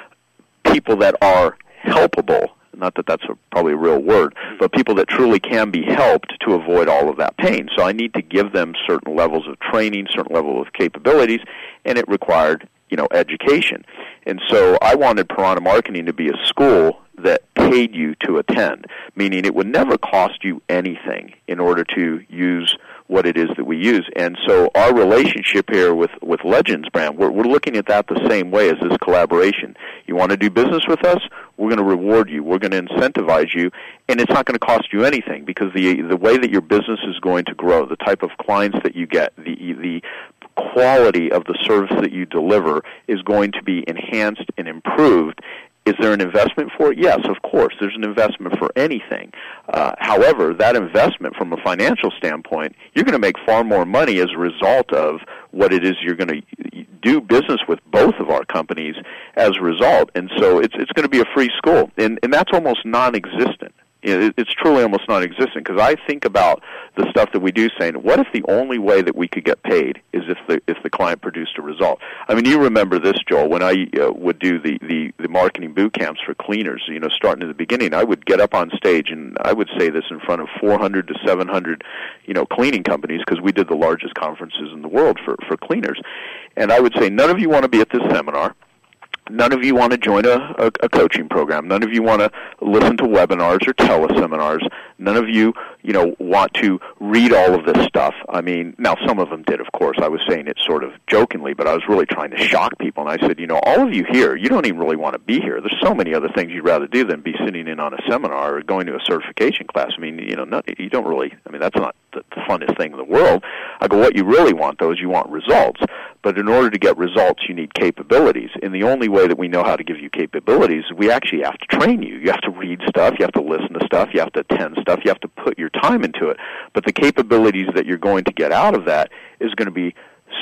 people that are helpable? Not that that's a, probably a real word, but people that truly can be helped to avoid all of that pain. So I need to give them certain levels of training, certain level of capabilities, and it required, you know, education. And so I wanted Piranha Marketing to be a school that paid you to attend, meaning it would never cost you anything in order to use what it is that we use. And so our relationship here with, with Legends Brand, we're, we're looking at that the same way as this collaboration. You want to do business with us? We're going to reward you. We're going to incentivize you, and it's not going to cost you anything because the the way that your business is going to grow, the type of clients that you get, the the quality of the service that you deliver is going to be enhanced and improved. Is there an investment for it? Yes, of course. There's an investment for anything. Uh, however, that investment from a financial standpoint, you're going to make far more money as a result of what it is you're going to do business with both of our companies as a result. And so it's it's going to be a free school. And, and that's almost non-existent. It's truly almost non-existent because I think about the stuff that we do saying, what if the only way that we could get paid is if the if the client produced a result? I mean, you remember this, Joel, when I uh, would do the, the, the marketing boot camps for cleaners, you know, starting in the beginning, I would get up on stage and I would say this in front of four hundred to seven hundred, you know, cleaning companies because we did the largest conferences in the world for, for cleaners. And I would say, none of you want to be at this seminar. None of you want to join a, a, a coaching program. None of you want to listen to webinars or teleseminars. None of you, you know, want to read all of this stuff. I mean, now some of them did, of course. I was saying it sort of jokingly, but I was really trying to shock people. And I said, you know, all of you here, you don't even really want to be here. There's so many other things you'd rather do than be sitting in on a seminar or going to a certification class. I mean, you know, not, you don't really, I mean, that's not the, the funnest thing in the world. I go, what you really want, though, is you want results. But in order to get results, you need capabilities. And the only way that we know how to give you capabilities, we actually have to train you. You have to read stuff. You have to listen to stuff. You have to attend stuff. You have to put your time into it. But the capabilities that you're going to get out of that is going to be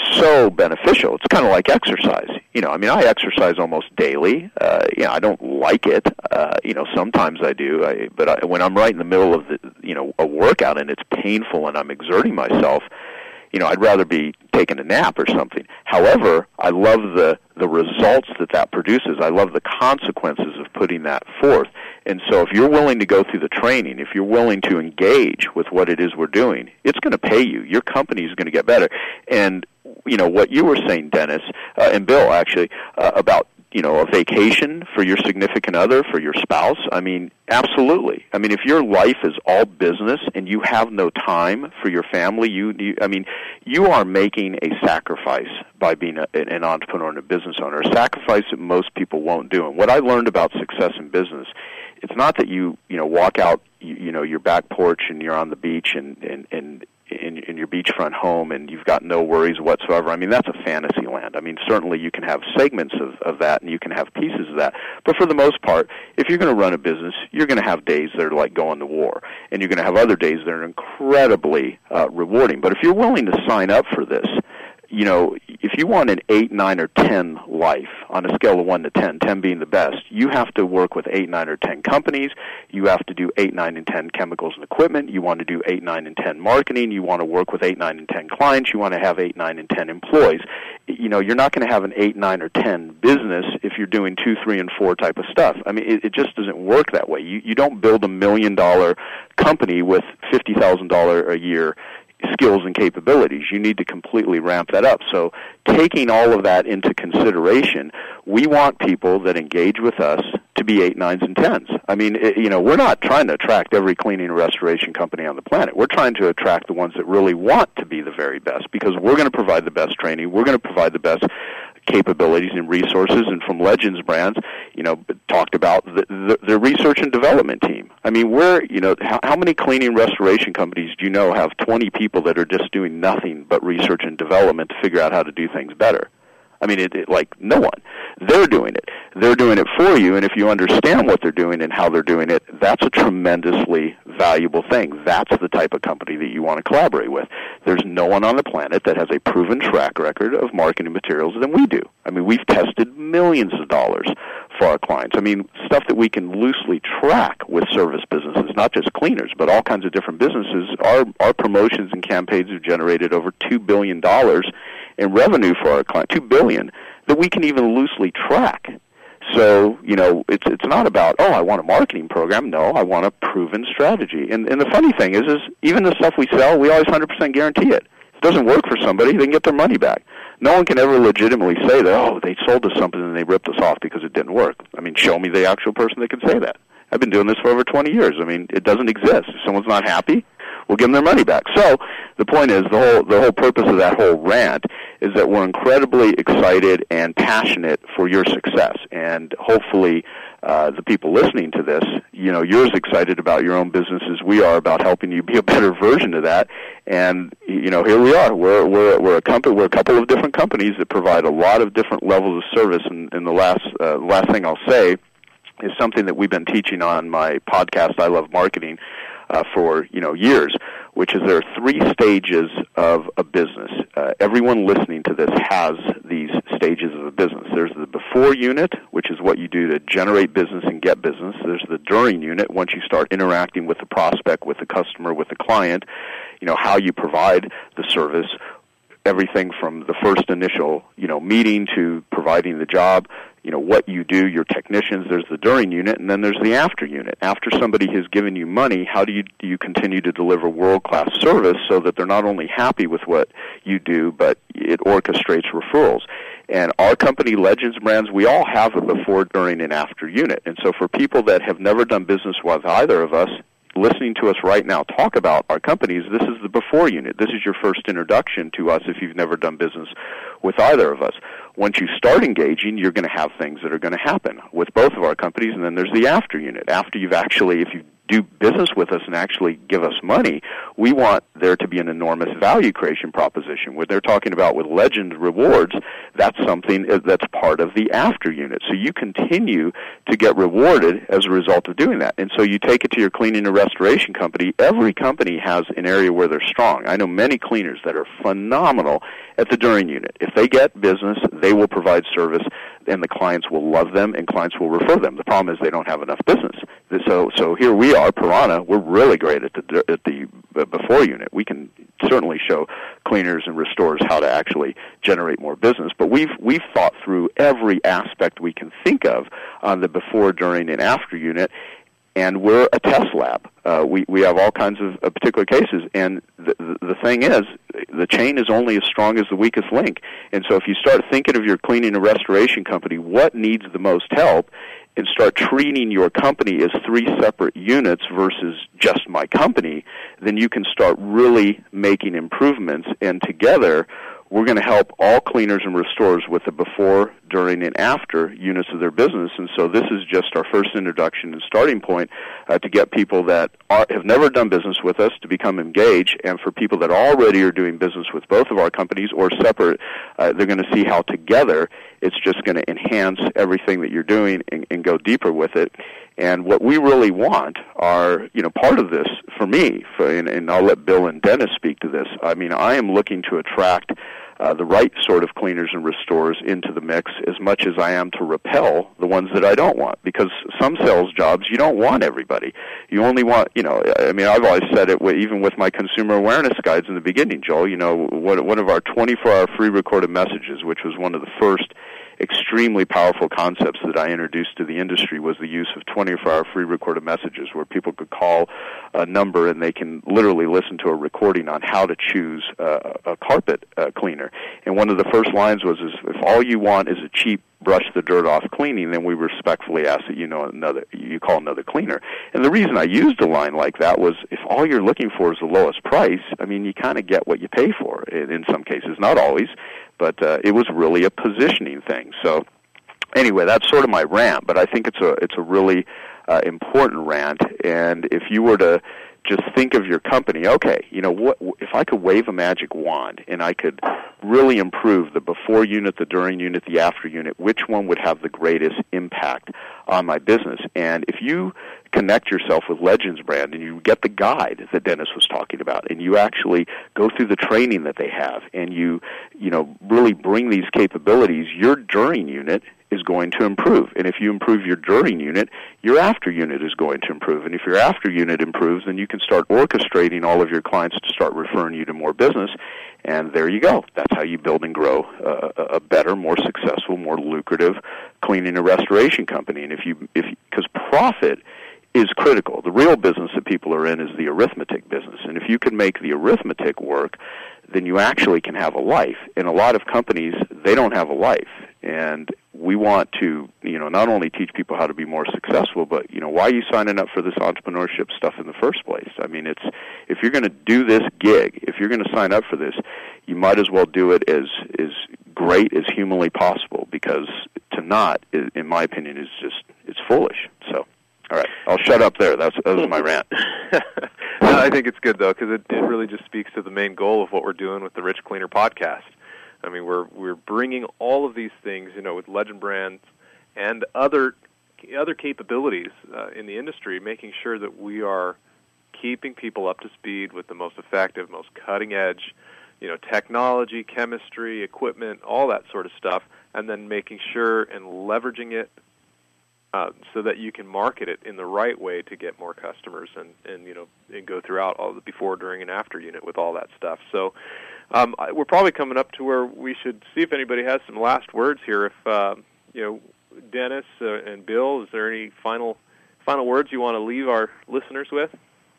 so beneficial. It's kind of like exercise. You know, I mean, I exercise almost daily. Uh, you know, I don't like it. Uh, you know, sometimes I do. I, but I, when I'm right in the middle of the, you know, a workout and it's painful and I'm exerting myself, you know, I'd rather be taking a nap or something. However, I love the, the results that that produces. I love the consequences of putting that forth. And so if you're willing to go through the training, if you're willing to engage with what it is we're doing, it's going to pay you. Your company is going to get better. And, you know, what you were saying, Dennis, uh, and Bill, actually, uh, about, you know, a vacation for your significant other, for your spouse, I mean, absolutely. I mean, if your life is all business and you have no time for your family, you, you I mean, you are making a sacrifice by being a, an entrepreneur and a business owner, a sacrifice that most people won't do. And what I learned about success in business, it's not that you, you know, walk out, you, you know, your back porch and you're on the beach and, and, and In, in your beachfront home and you've got no worries whatsoever. I mean, that's a fantasy land. I mean, certainly you can have segments of, of that and you can have pieces of that. But for the most part, if you're going to run a business, you're going to have days that are like going to war. And you're going to have other days that are incredibly uh, rewarding. But if you're willing to sign up for this, you know, if you want an eight, nine, or ten life on a scale of one to ten, ten being the best, you have to work with eight, nine, or ten companies. You have to do eight, nine, and ten chemicals and equipment. You want to do eight, nine, and ten marketing. You want to work with eight, nine, and ten clients. You want to have eight, nine, and ten employees. You know, you're not going to have an eight, nine, or ten business if you're doing two, three, and four type of stuff. I mean, it, it just doesn't work that way. You, you don't build a million-dollar company with fifty thousand dollars a year skills and capabilities. You need to completely ramp that up. So taking all of that into consideration, we want people that engage with us to be eight, nines, and tens. I mean, it, you know, we're not trying to attract every cleaning and restoration company on the planet. We're trying to attract the ones that really want to be the very best, because we're going to provide the best training. We're going to provide the best capabilities and resources. And from Legends Brands, you know, talked about the, the, the research and development team. I mean, we're, you know, how, how many cleaning restoration companies do you know have twenty people that are just doing nothing but research and development to figure out how to do things better? I mean, it, it, like, no one. They're doing it. They're doing it for you, and if you understand what they're doing and how they're doing it, that's a tremendously valuable thing. That's the type of company that you want to collaborate with. There's no one on the planet that has a proven track record of marketing materials than we do. I mean, we've tested millions of dollars for our clients. I mean, stuff that we can loosely track with service businesses, not just cleaners, but all kinds of different businesses. Our, our promotions and campaigns have generated over two billion dollars in revenue for our client, two billion dollars, that we can even loosely track. So, you know, it's it's not about, oh, I want a marketing program. No, I want a proven strategy. And and the funny thing is, is even the stuff we sell, we always one hundred percent guarantee it. If it doesn't work for somebody, they can get their money back. No one can ever legitimately say that, oh, they sold us something and they ripped us off because it didn't work. I mean, show me the actual person that can say that. I've been doing this for over twenty years. I mean, it doesn't exist. If someone's not happy, we'll give them their money back. So the point is, the whole the whole purpose of that whole rant is that we're incredibly excited and passionate for your success, and hopefully uh, the people listening to this, you know, you're as excited about your own business as we are about helping you be a better version of that. And you know, here we are. We're we're we're a company. We're a couple of different companies that provide a lot of different levels of service. And, and the last uh, last thing I'll say is something that we've been teaching on my podcast, I Love Marketing, uh, for, you know, years, which is there are three stages of a business. Uh, everyone listening to this has these stages of a business. There's the before unit, which is what you do to generate business and get business. There's the during unit, once you start interacting with the prospect, with the customer, with the client, you know, how you provide the service, everything from the first initial, you know, meeting to providing the job, you know, what you do, your technicians. There's the during unit, and then there's the after unit. After somebody has given you money, how do you do you continue to deliver world-class service so that they're not only happy with what you do, but it orchestrates referrals? And our company, Legends Brands, we all have a before, during, and after unit. And so for people that have never done business with either of us, listening to us right now talk about our companies, this is the before unit. This is your first introduction to us if you've never done business with either of us. Once you start engaging, you're going to have things that are going to happen with both of our companies, and then there's the after unit. After you've actually, if you do business with us and actually give us money, we want there to be an enormous value creation proposition. What they're talking about with Legend Rewards, that's something that's part of the after unit. So you continue to get rewarded as a result of doing that. And so you take it to your cleaning and restoration company. Every company has an area where they're strong. I know many cleaners that are phenomenal at the during unit. If they get business, they will provide service, and the clients will love them, and clients will refer them. The problem is they don't have enough business. So, so here we are, Piranha. We're really great at the at the before unit. We can certainly show cleaners and restorers how to actually generate more business. But we've we've thought through every aspect we can think of on the before, during, and after unit. And we're a test lab. Uh, we, we have all kinds of uh, particular cases. And the, the, the thing is, the chain is only as strong as the weakest link. And so if you start thinking of your cleaning and restoration company, what needs the most help, and start treating your company as three separate units versus just my company, then you can start really making improvements. And together, we're going to help all cleaners and restorers with the before, during, and after units of their business. And so this is just our first introduction and starting point uh, to get people that are, have never done business with us to become engaged. And for people that already are doing business with both of our companies or separate, uh, they're going to see how together it's just going to enhance everything that you're doing and, and go deeper with it. And what we really want are, you know, part of this for me, for, and, and I'll let Bill and Dennis speak to this. I mean, I am looking to attract uh, the right sort of cleaners and restorers into the mix as much as I am to repel the ones that I don't want. Because some sales jobs, you don't want everybody. You only want, you know, I mean, I've always said it, even with my consumer awareness guides in the beginning, Joel, you know, one of our twenty-four hour free recorded messages, which was one of the first extremely powerful concepts that I introduced to the industry was the use of twenty-four hour free recorded messages, where people could call a number and they can literally listen to a recording on how to choose uh, a carpet uh, cleaner. And one of the first lines was, is, if all you want is a cheap brush the dirt off cleaning, then we respectfully ask that you know another you call another cleaner. And the reason I used a line like that was, if all you're looking for is the lowest price, I mean, you kind of get what you pay for in, in some cases, not always, but uh, it was really a positioning thing. So anyway, that's sort of my rant, but I think it's a it's a really uh, important rant. And if you were to just think of your company, okay, you know, what if I could wave a magic wand and I could really improve the before unit, the during unit, the after unit, which one would have the greatest impact on my business? And if you connect yourself with Legends Brand and you get the guide that Dennis was talking about, and you actually go through the training that they have, and you, you know, really bring these capabilities, your during unit is going to improve. And if you improve your during unit, your after unit is going to improve. And if your after unit improves, then you can start orchestrating all of your clients to start referring you to more business. And there you go. That's how you build and grow uh, a better, more successful, more lucrative cleaning and restoration company. And if you, if because profit is critical. The real business that people are in is the arithmetic business. And if you can make the arithmetic work, then you actually can have a life. And a lot of companies, they don't have a life. And we want to, you know, not only teach people how to be more successful, but, you know, why are you signing up for this entrepreneurship stuff in the first place? I mean, it's, if you're going to do this gig, if you're going to sign up for this, you might as well do it as, as great as humanly possible, because to not, in my opinion, is just, it's foolish. So. All right, I'll shut up there. That's that was my rant. No, I think it's good, though, because it, it really just speaks to the main goal of what we're doing with the Rich Cleaner podcast. I mean, we're we're bringing all of these things, you know, with Legend Brands and other other capabilities uh, in the industry, making sure that we are keeping people up to speed with the most effective, most cutting edge, you know, technology, chemistry, equipment, all that sort of stuff, and then making sure and leveraging it Uh, so that you can market it in the right way to get more customers and, and you know and go throughout all the before, during, and after unit with all that stuff. So um, I, we're probably coming up to where we should see if anybody has some last words here. If uh, you know, Dennis uh, and Bill, is there any final final words you want to leave our listeners with?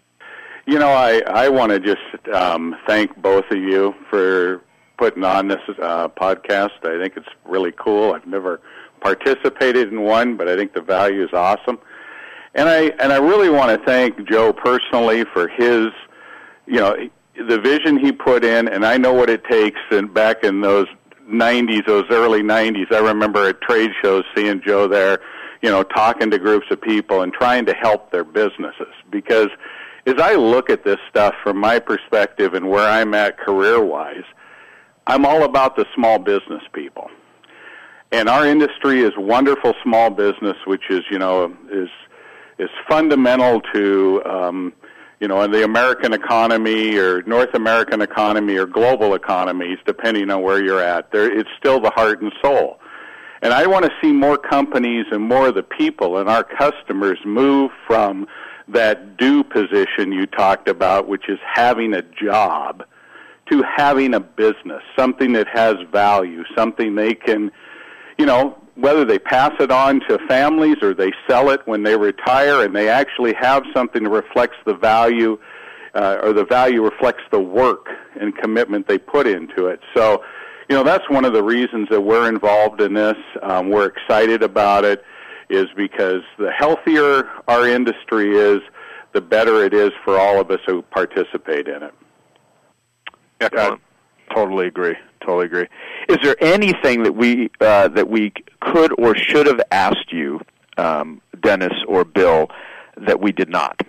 You know, I I want to just um, thank both of you for putting on this uh, podcast. I think it's really cool. I've never participated in one, but I think the value is awesome. And I and I really want to thank Joe personally for his, you know, the vision he put in, and I know what it takes. And back in those nineties, those early nineties, I remember at trade shows seeing Joe there, you know, talking to groups of people and trying to help their businesses. Because as I look at this stuff from my perspective and where I'm at career-wise, I'm all about the small business people. And our industry is wonderful small business, which is, you know, is is fundamental to, um, you know, in the American economy or North American economy or global economies, depending on where you're at. There, it's still the heart and soul. And I want to see more companies and more of the people and our customers move from that do position you talked about, which is having a job, to having a business, something that has value, something they can, you know, whether they pass it on to families or they sell it when they retire, and they actually have something that reflects the value, uh, or the value reflects the work and commitment they put into it. So, you know, that's one of the reasons that we're involved in this. Um, we're excited about it, is because the healthier our industry is, the better it is for all of us who participate in it. Excellent. I totally agree. Totally agree. Is there anything that we uh, that we could or should have asked you, um, Dennis or Bill, that we did not?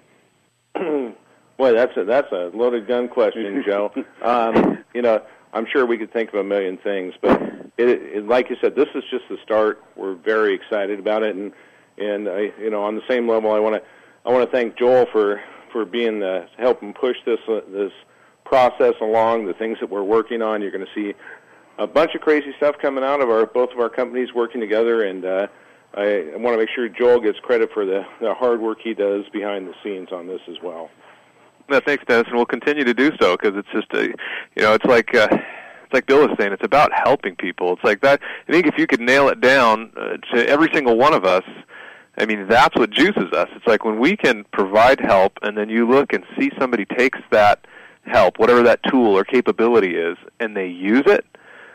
Boy, that's a, that's a loaded gun question, Joe. Um, you know, I'm sure we could think of a million things, but it, it, like you said, this is just the start. We're very excited about it, and and I, you know, on the same level, I want to I want to thank Joel for for being the helping push this uh, this. process along, the things that we're working on. You're going to see a bunch of crazy stuff coming out of our both of our companies working together, and uh, I, I want to make sure Joel gets credit for the, the hard work he does behind the scenes on this as well. No, thanks, Dennis, and we'll continue to do so, because it's just a, you know, it's like uh, It's like Bill was saying, it's about helping people. It's like that. I think if you could nail it down uh, to every single one of us, I mean, that's what juices us. It's like when we can provide help, and then you look and see somebody takes that help, whatever that tool or capability is, and they use it,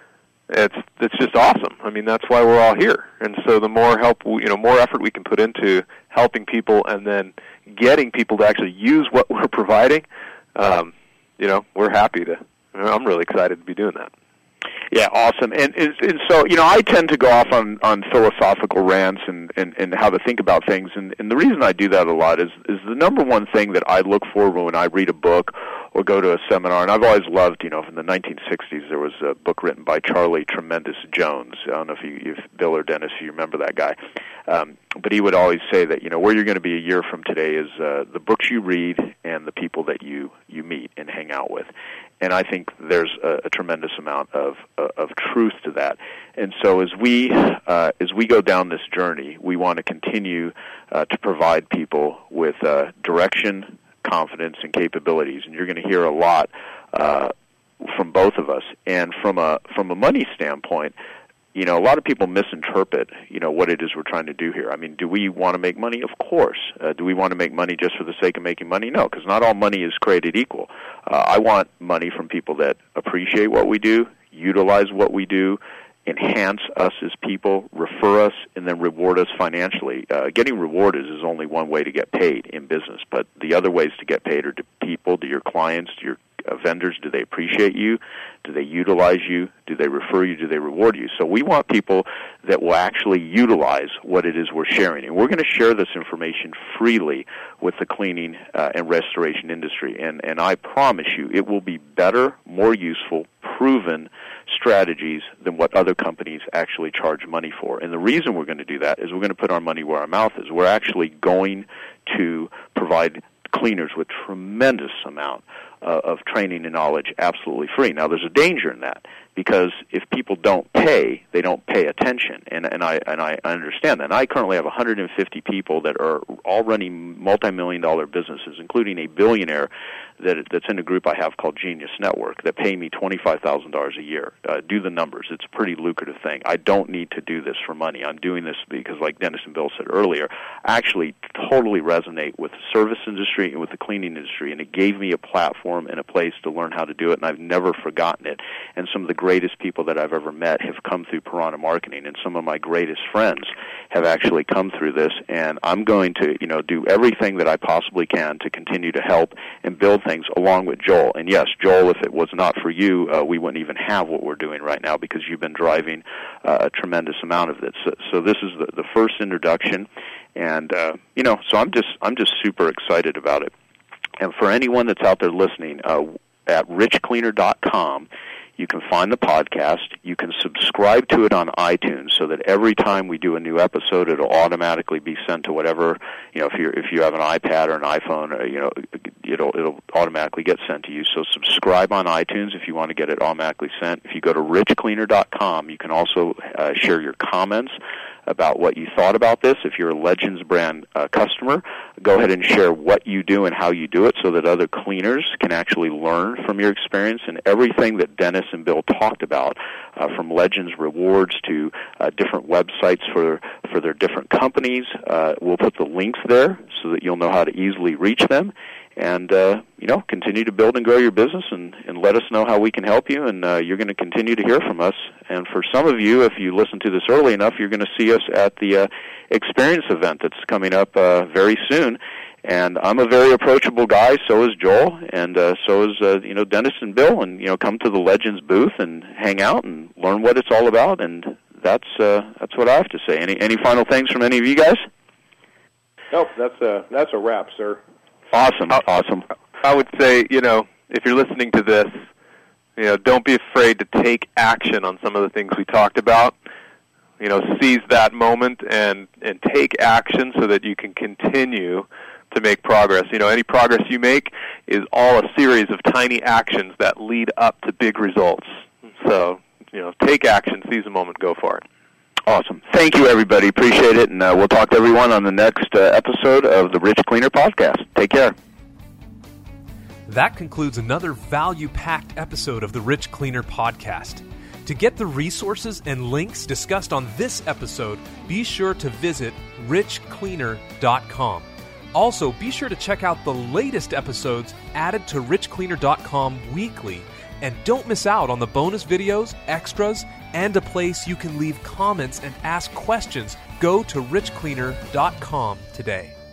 it's it's just awesome. I mean, that's why we're all here. And so the more help, we, you know, more effort we can put into helping people and then getting people to actually use what we're providing, um, you know, we're happy to. I'm really excited to be doing that. Yeah, awesome. And, and, and so, you know, I tend to go off on, on philosophical rants and, and, and how to think about things. And, and the reason I do that a lot is, is the number one thing that I look for when I read a book or go to a seminar. And I've always loved, you know, in the nineteen sixties, there was a book written by Charlie Tremendous Jones. I don't know if you, if Bill or Dennis, if you remember that guy. Um, but he would always say that, you know, where you're going to be a year from today is uh, the books you read and the people that you, you meet and hang out with. And I think there's a, a tremendous amount of uh, of truth to that. And so as we uh, as we go down this journey, we want to continue uh, to provide people with uh, direction, confidence, and capabilities. And you're going to hear a lot uh, from both of us. And from a from a money standpoint, you know, a lot of people misinterpret, you know, what it is we're trying to do here. I mean, do we want to make money? Of course. Uh, do we want to make money just for the sake of making money? No, because not all money is created equal. Uh, I want money from people that appreciate what we do, utilize what we do, enhance us as people, refer us, and then reward us financially. Uh, getting rewarded is only one way to get paid in business, but the other ways to get paid are to people, to your clients, to your uh, vendors. Do they appreciate you? Do they utilize you? Do they refer you? Do they reward you? So we want people that will actually utilize what it is we're sharing. And we're going to share this information freely with the cleaning uh, and restoration industry. And, and I promise you it will be better, more useful, proven strategies than what other companies actually charge money for. And the reason we're going to do that is we're going to put our money where our mouth is. We're actually going to provide cleaners with tremendous amount uh, of training and knowledge absolutely free. Now, there's a danger in that, because if people don't pay, they don't pay attention, and, and I and I understand that. And I currently have one hundred fifty people that are all running multi-million dollar businesses, including a billionaire that that's in a group I have called Genius Network that pay me twenty-five thousand dollars a year. Uh, do the numbers. It's a pretty lucrative thing. I don't need to do this for money. I'm doing this because, like Dennis and Bill said earlier, I actually totally resonate with the service industry and with the cleaning industry, and it gave me a platform and a place to learn how to do it, and I've never forgotten it. And some of the greatest people that I've ever met have come through Piranha Marketing, and some of my greatest friends have actually come through this, and I'm going to, you know, do everything that I possibly can to continue to help and build things along with Joel. And yes, Joel, if it was not for you, uh, we wouldn't even have what we're doing right now, because you've been driving uh, a tremendous amount of it. So, so this is the, the first introduction, and uh, you know, so I'm just I'm just super excited about it. And for anyone that's out there listening, uh, at rich cleaner dot com, you can find the podcast. You can subscribe to it on iTunes, so that every time we do a new episode, it'll automatically be sent to whatever, you know, if you if you have an iPad or an iPhone, or, you know, it'll it'll automatically get sent to you. So subscribe on iTunes if you want to get it automatically sent. If you go to rich cleaner dot com, you can also uh, share your comments about what you thought about this. If you're a Legends brand uh, customer, go ahead and share what you do and how you do it, so that other cleaners can actually learn from your experience. And everything that Dennis and Bill talked about, uh, from Legends rewards to uh, different websites for for their different companies, uh, we'll put the links there so that you'll know how to easily reach them. And, uh, you know, continue to build and grow your business, and, and let us know how we can help you, and uh, you're going to continue to hear from us. And for some of you, if you listen to this early enough, you're going to see us at the uh, Experience event that's coming up uh, very soon. And I'm a very approachable guy, so is Joel, and uh, so is, uh, you know, Dennis and Bill. And, you know, come to the Legends booth and hang out and learn what it's all about. And that's uh, that's what I have to say. Any any final things from any of you guys? Nope, that's a, that's a wrap, sir. Awesome, awesome. I would say, you know, if you're listening to this, you know, don't be afraid to take action on some of the things we talked about. You know, seize that moment and, and take action so that you can continue to make progress. You know, any progress you make is all a series of tiny actions that lead up to big results. So, you know, take action, seize the moment, go for it. Awesome. Thank you, everybody. Appreciate it, and uh, we'll talk to everyone on the next uh, episode of the Rich Cleaner Podcast. Take care. That concludes another value-packed episode of the Rich Cleaner Podcast. To get the resources and links discussed on this episode, be sure to visit rich cleaner dot com. Also, be sure to check out the latest episodes added to rich cleaner dot com weekly. And don't miss out on the bonus videos, extras, and a place you can leave comments and ask questions. Go to rich cleaner dot com today.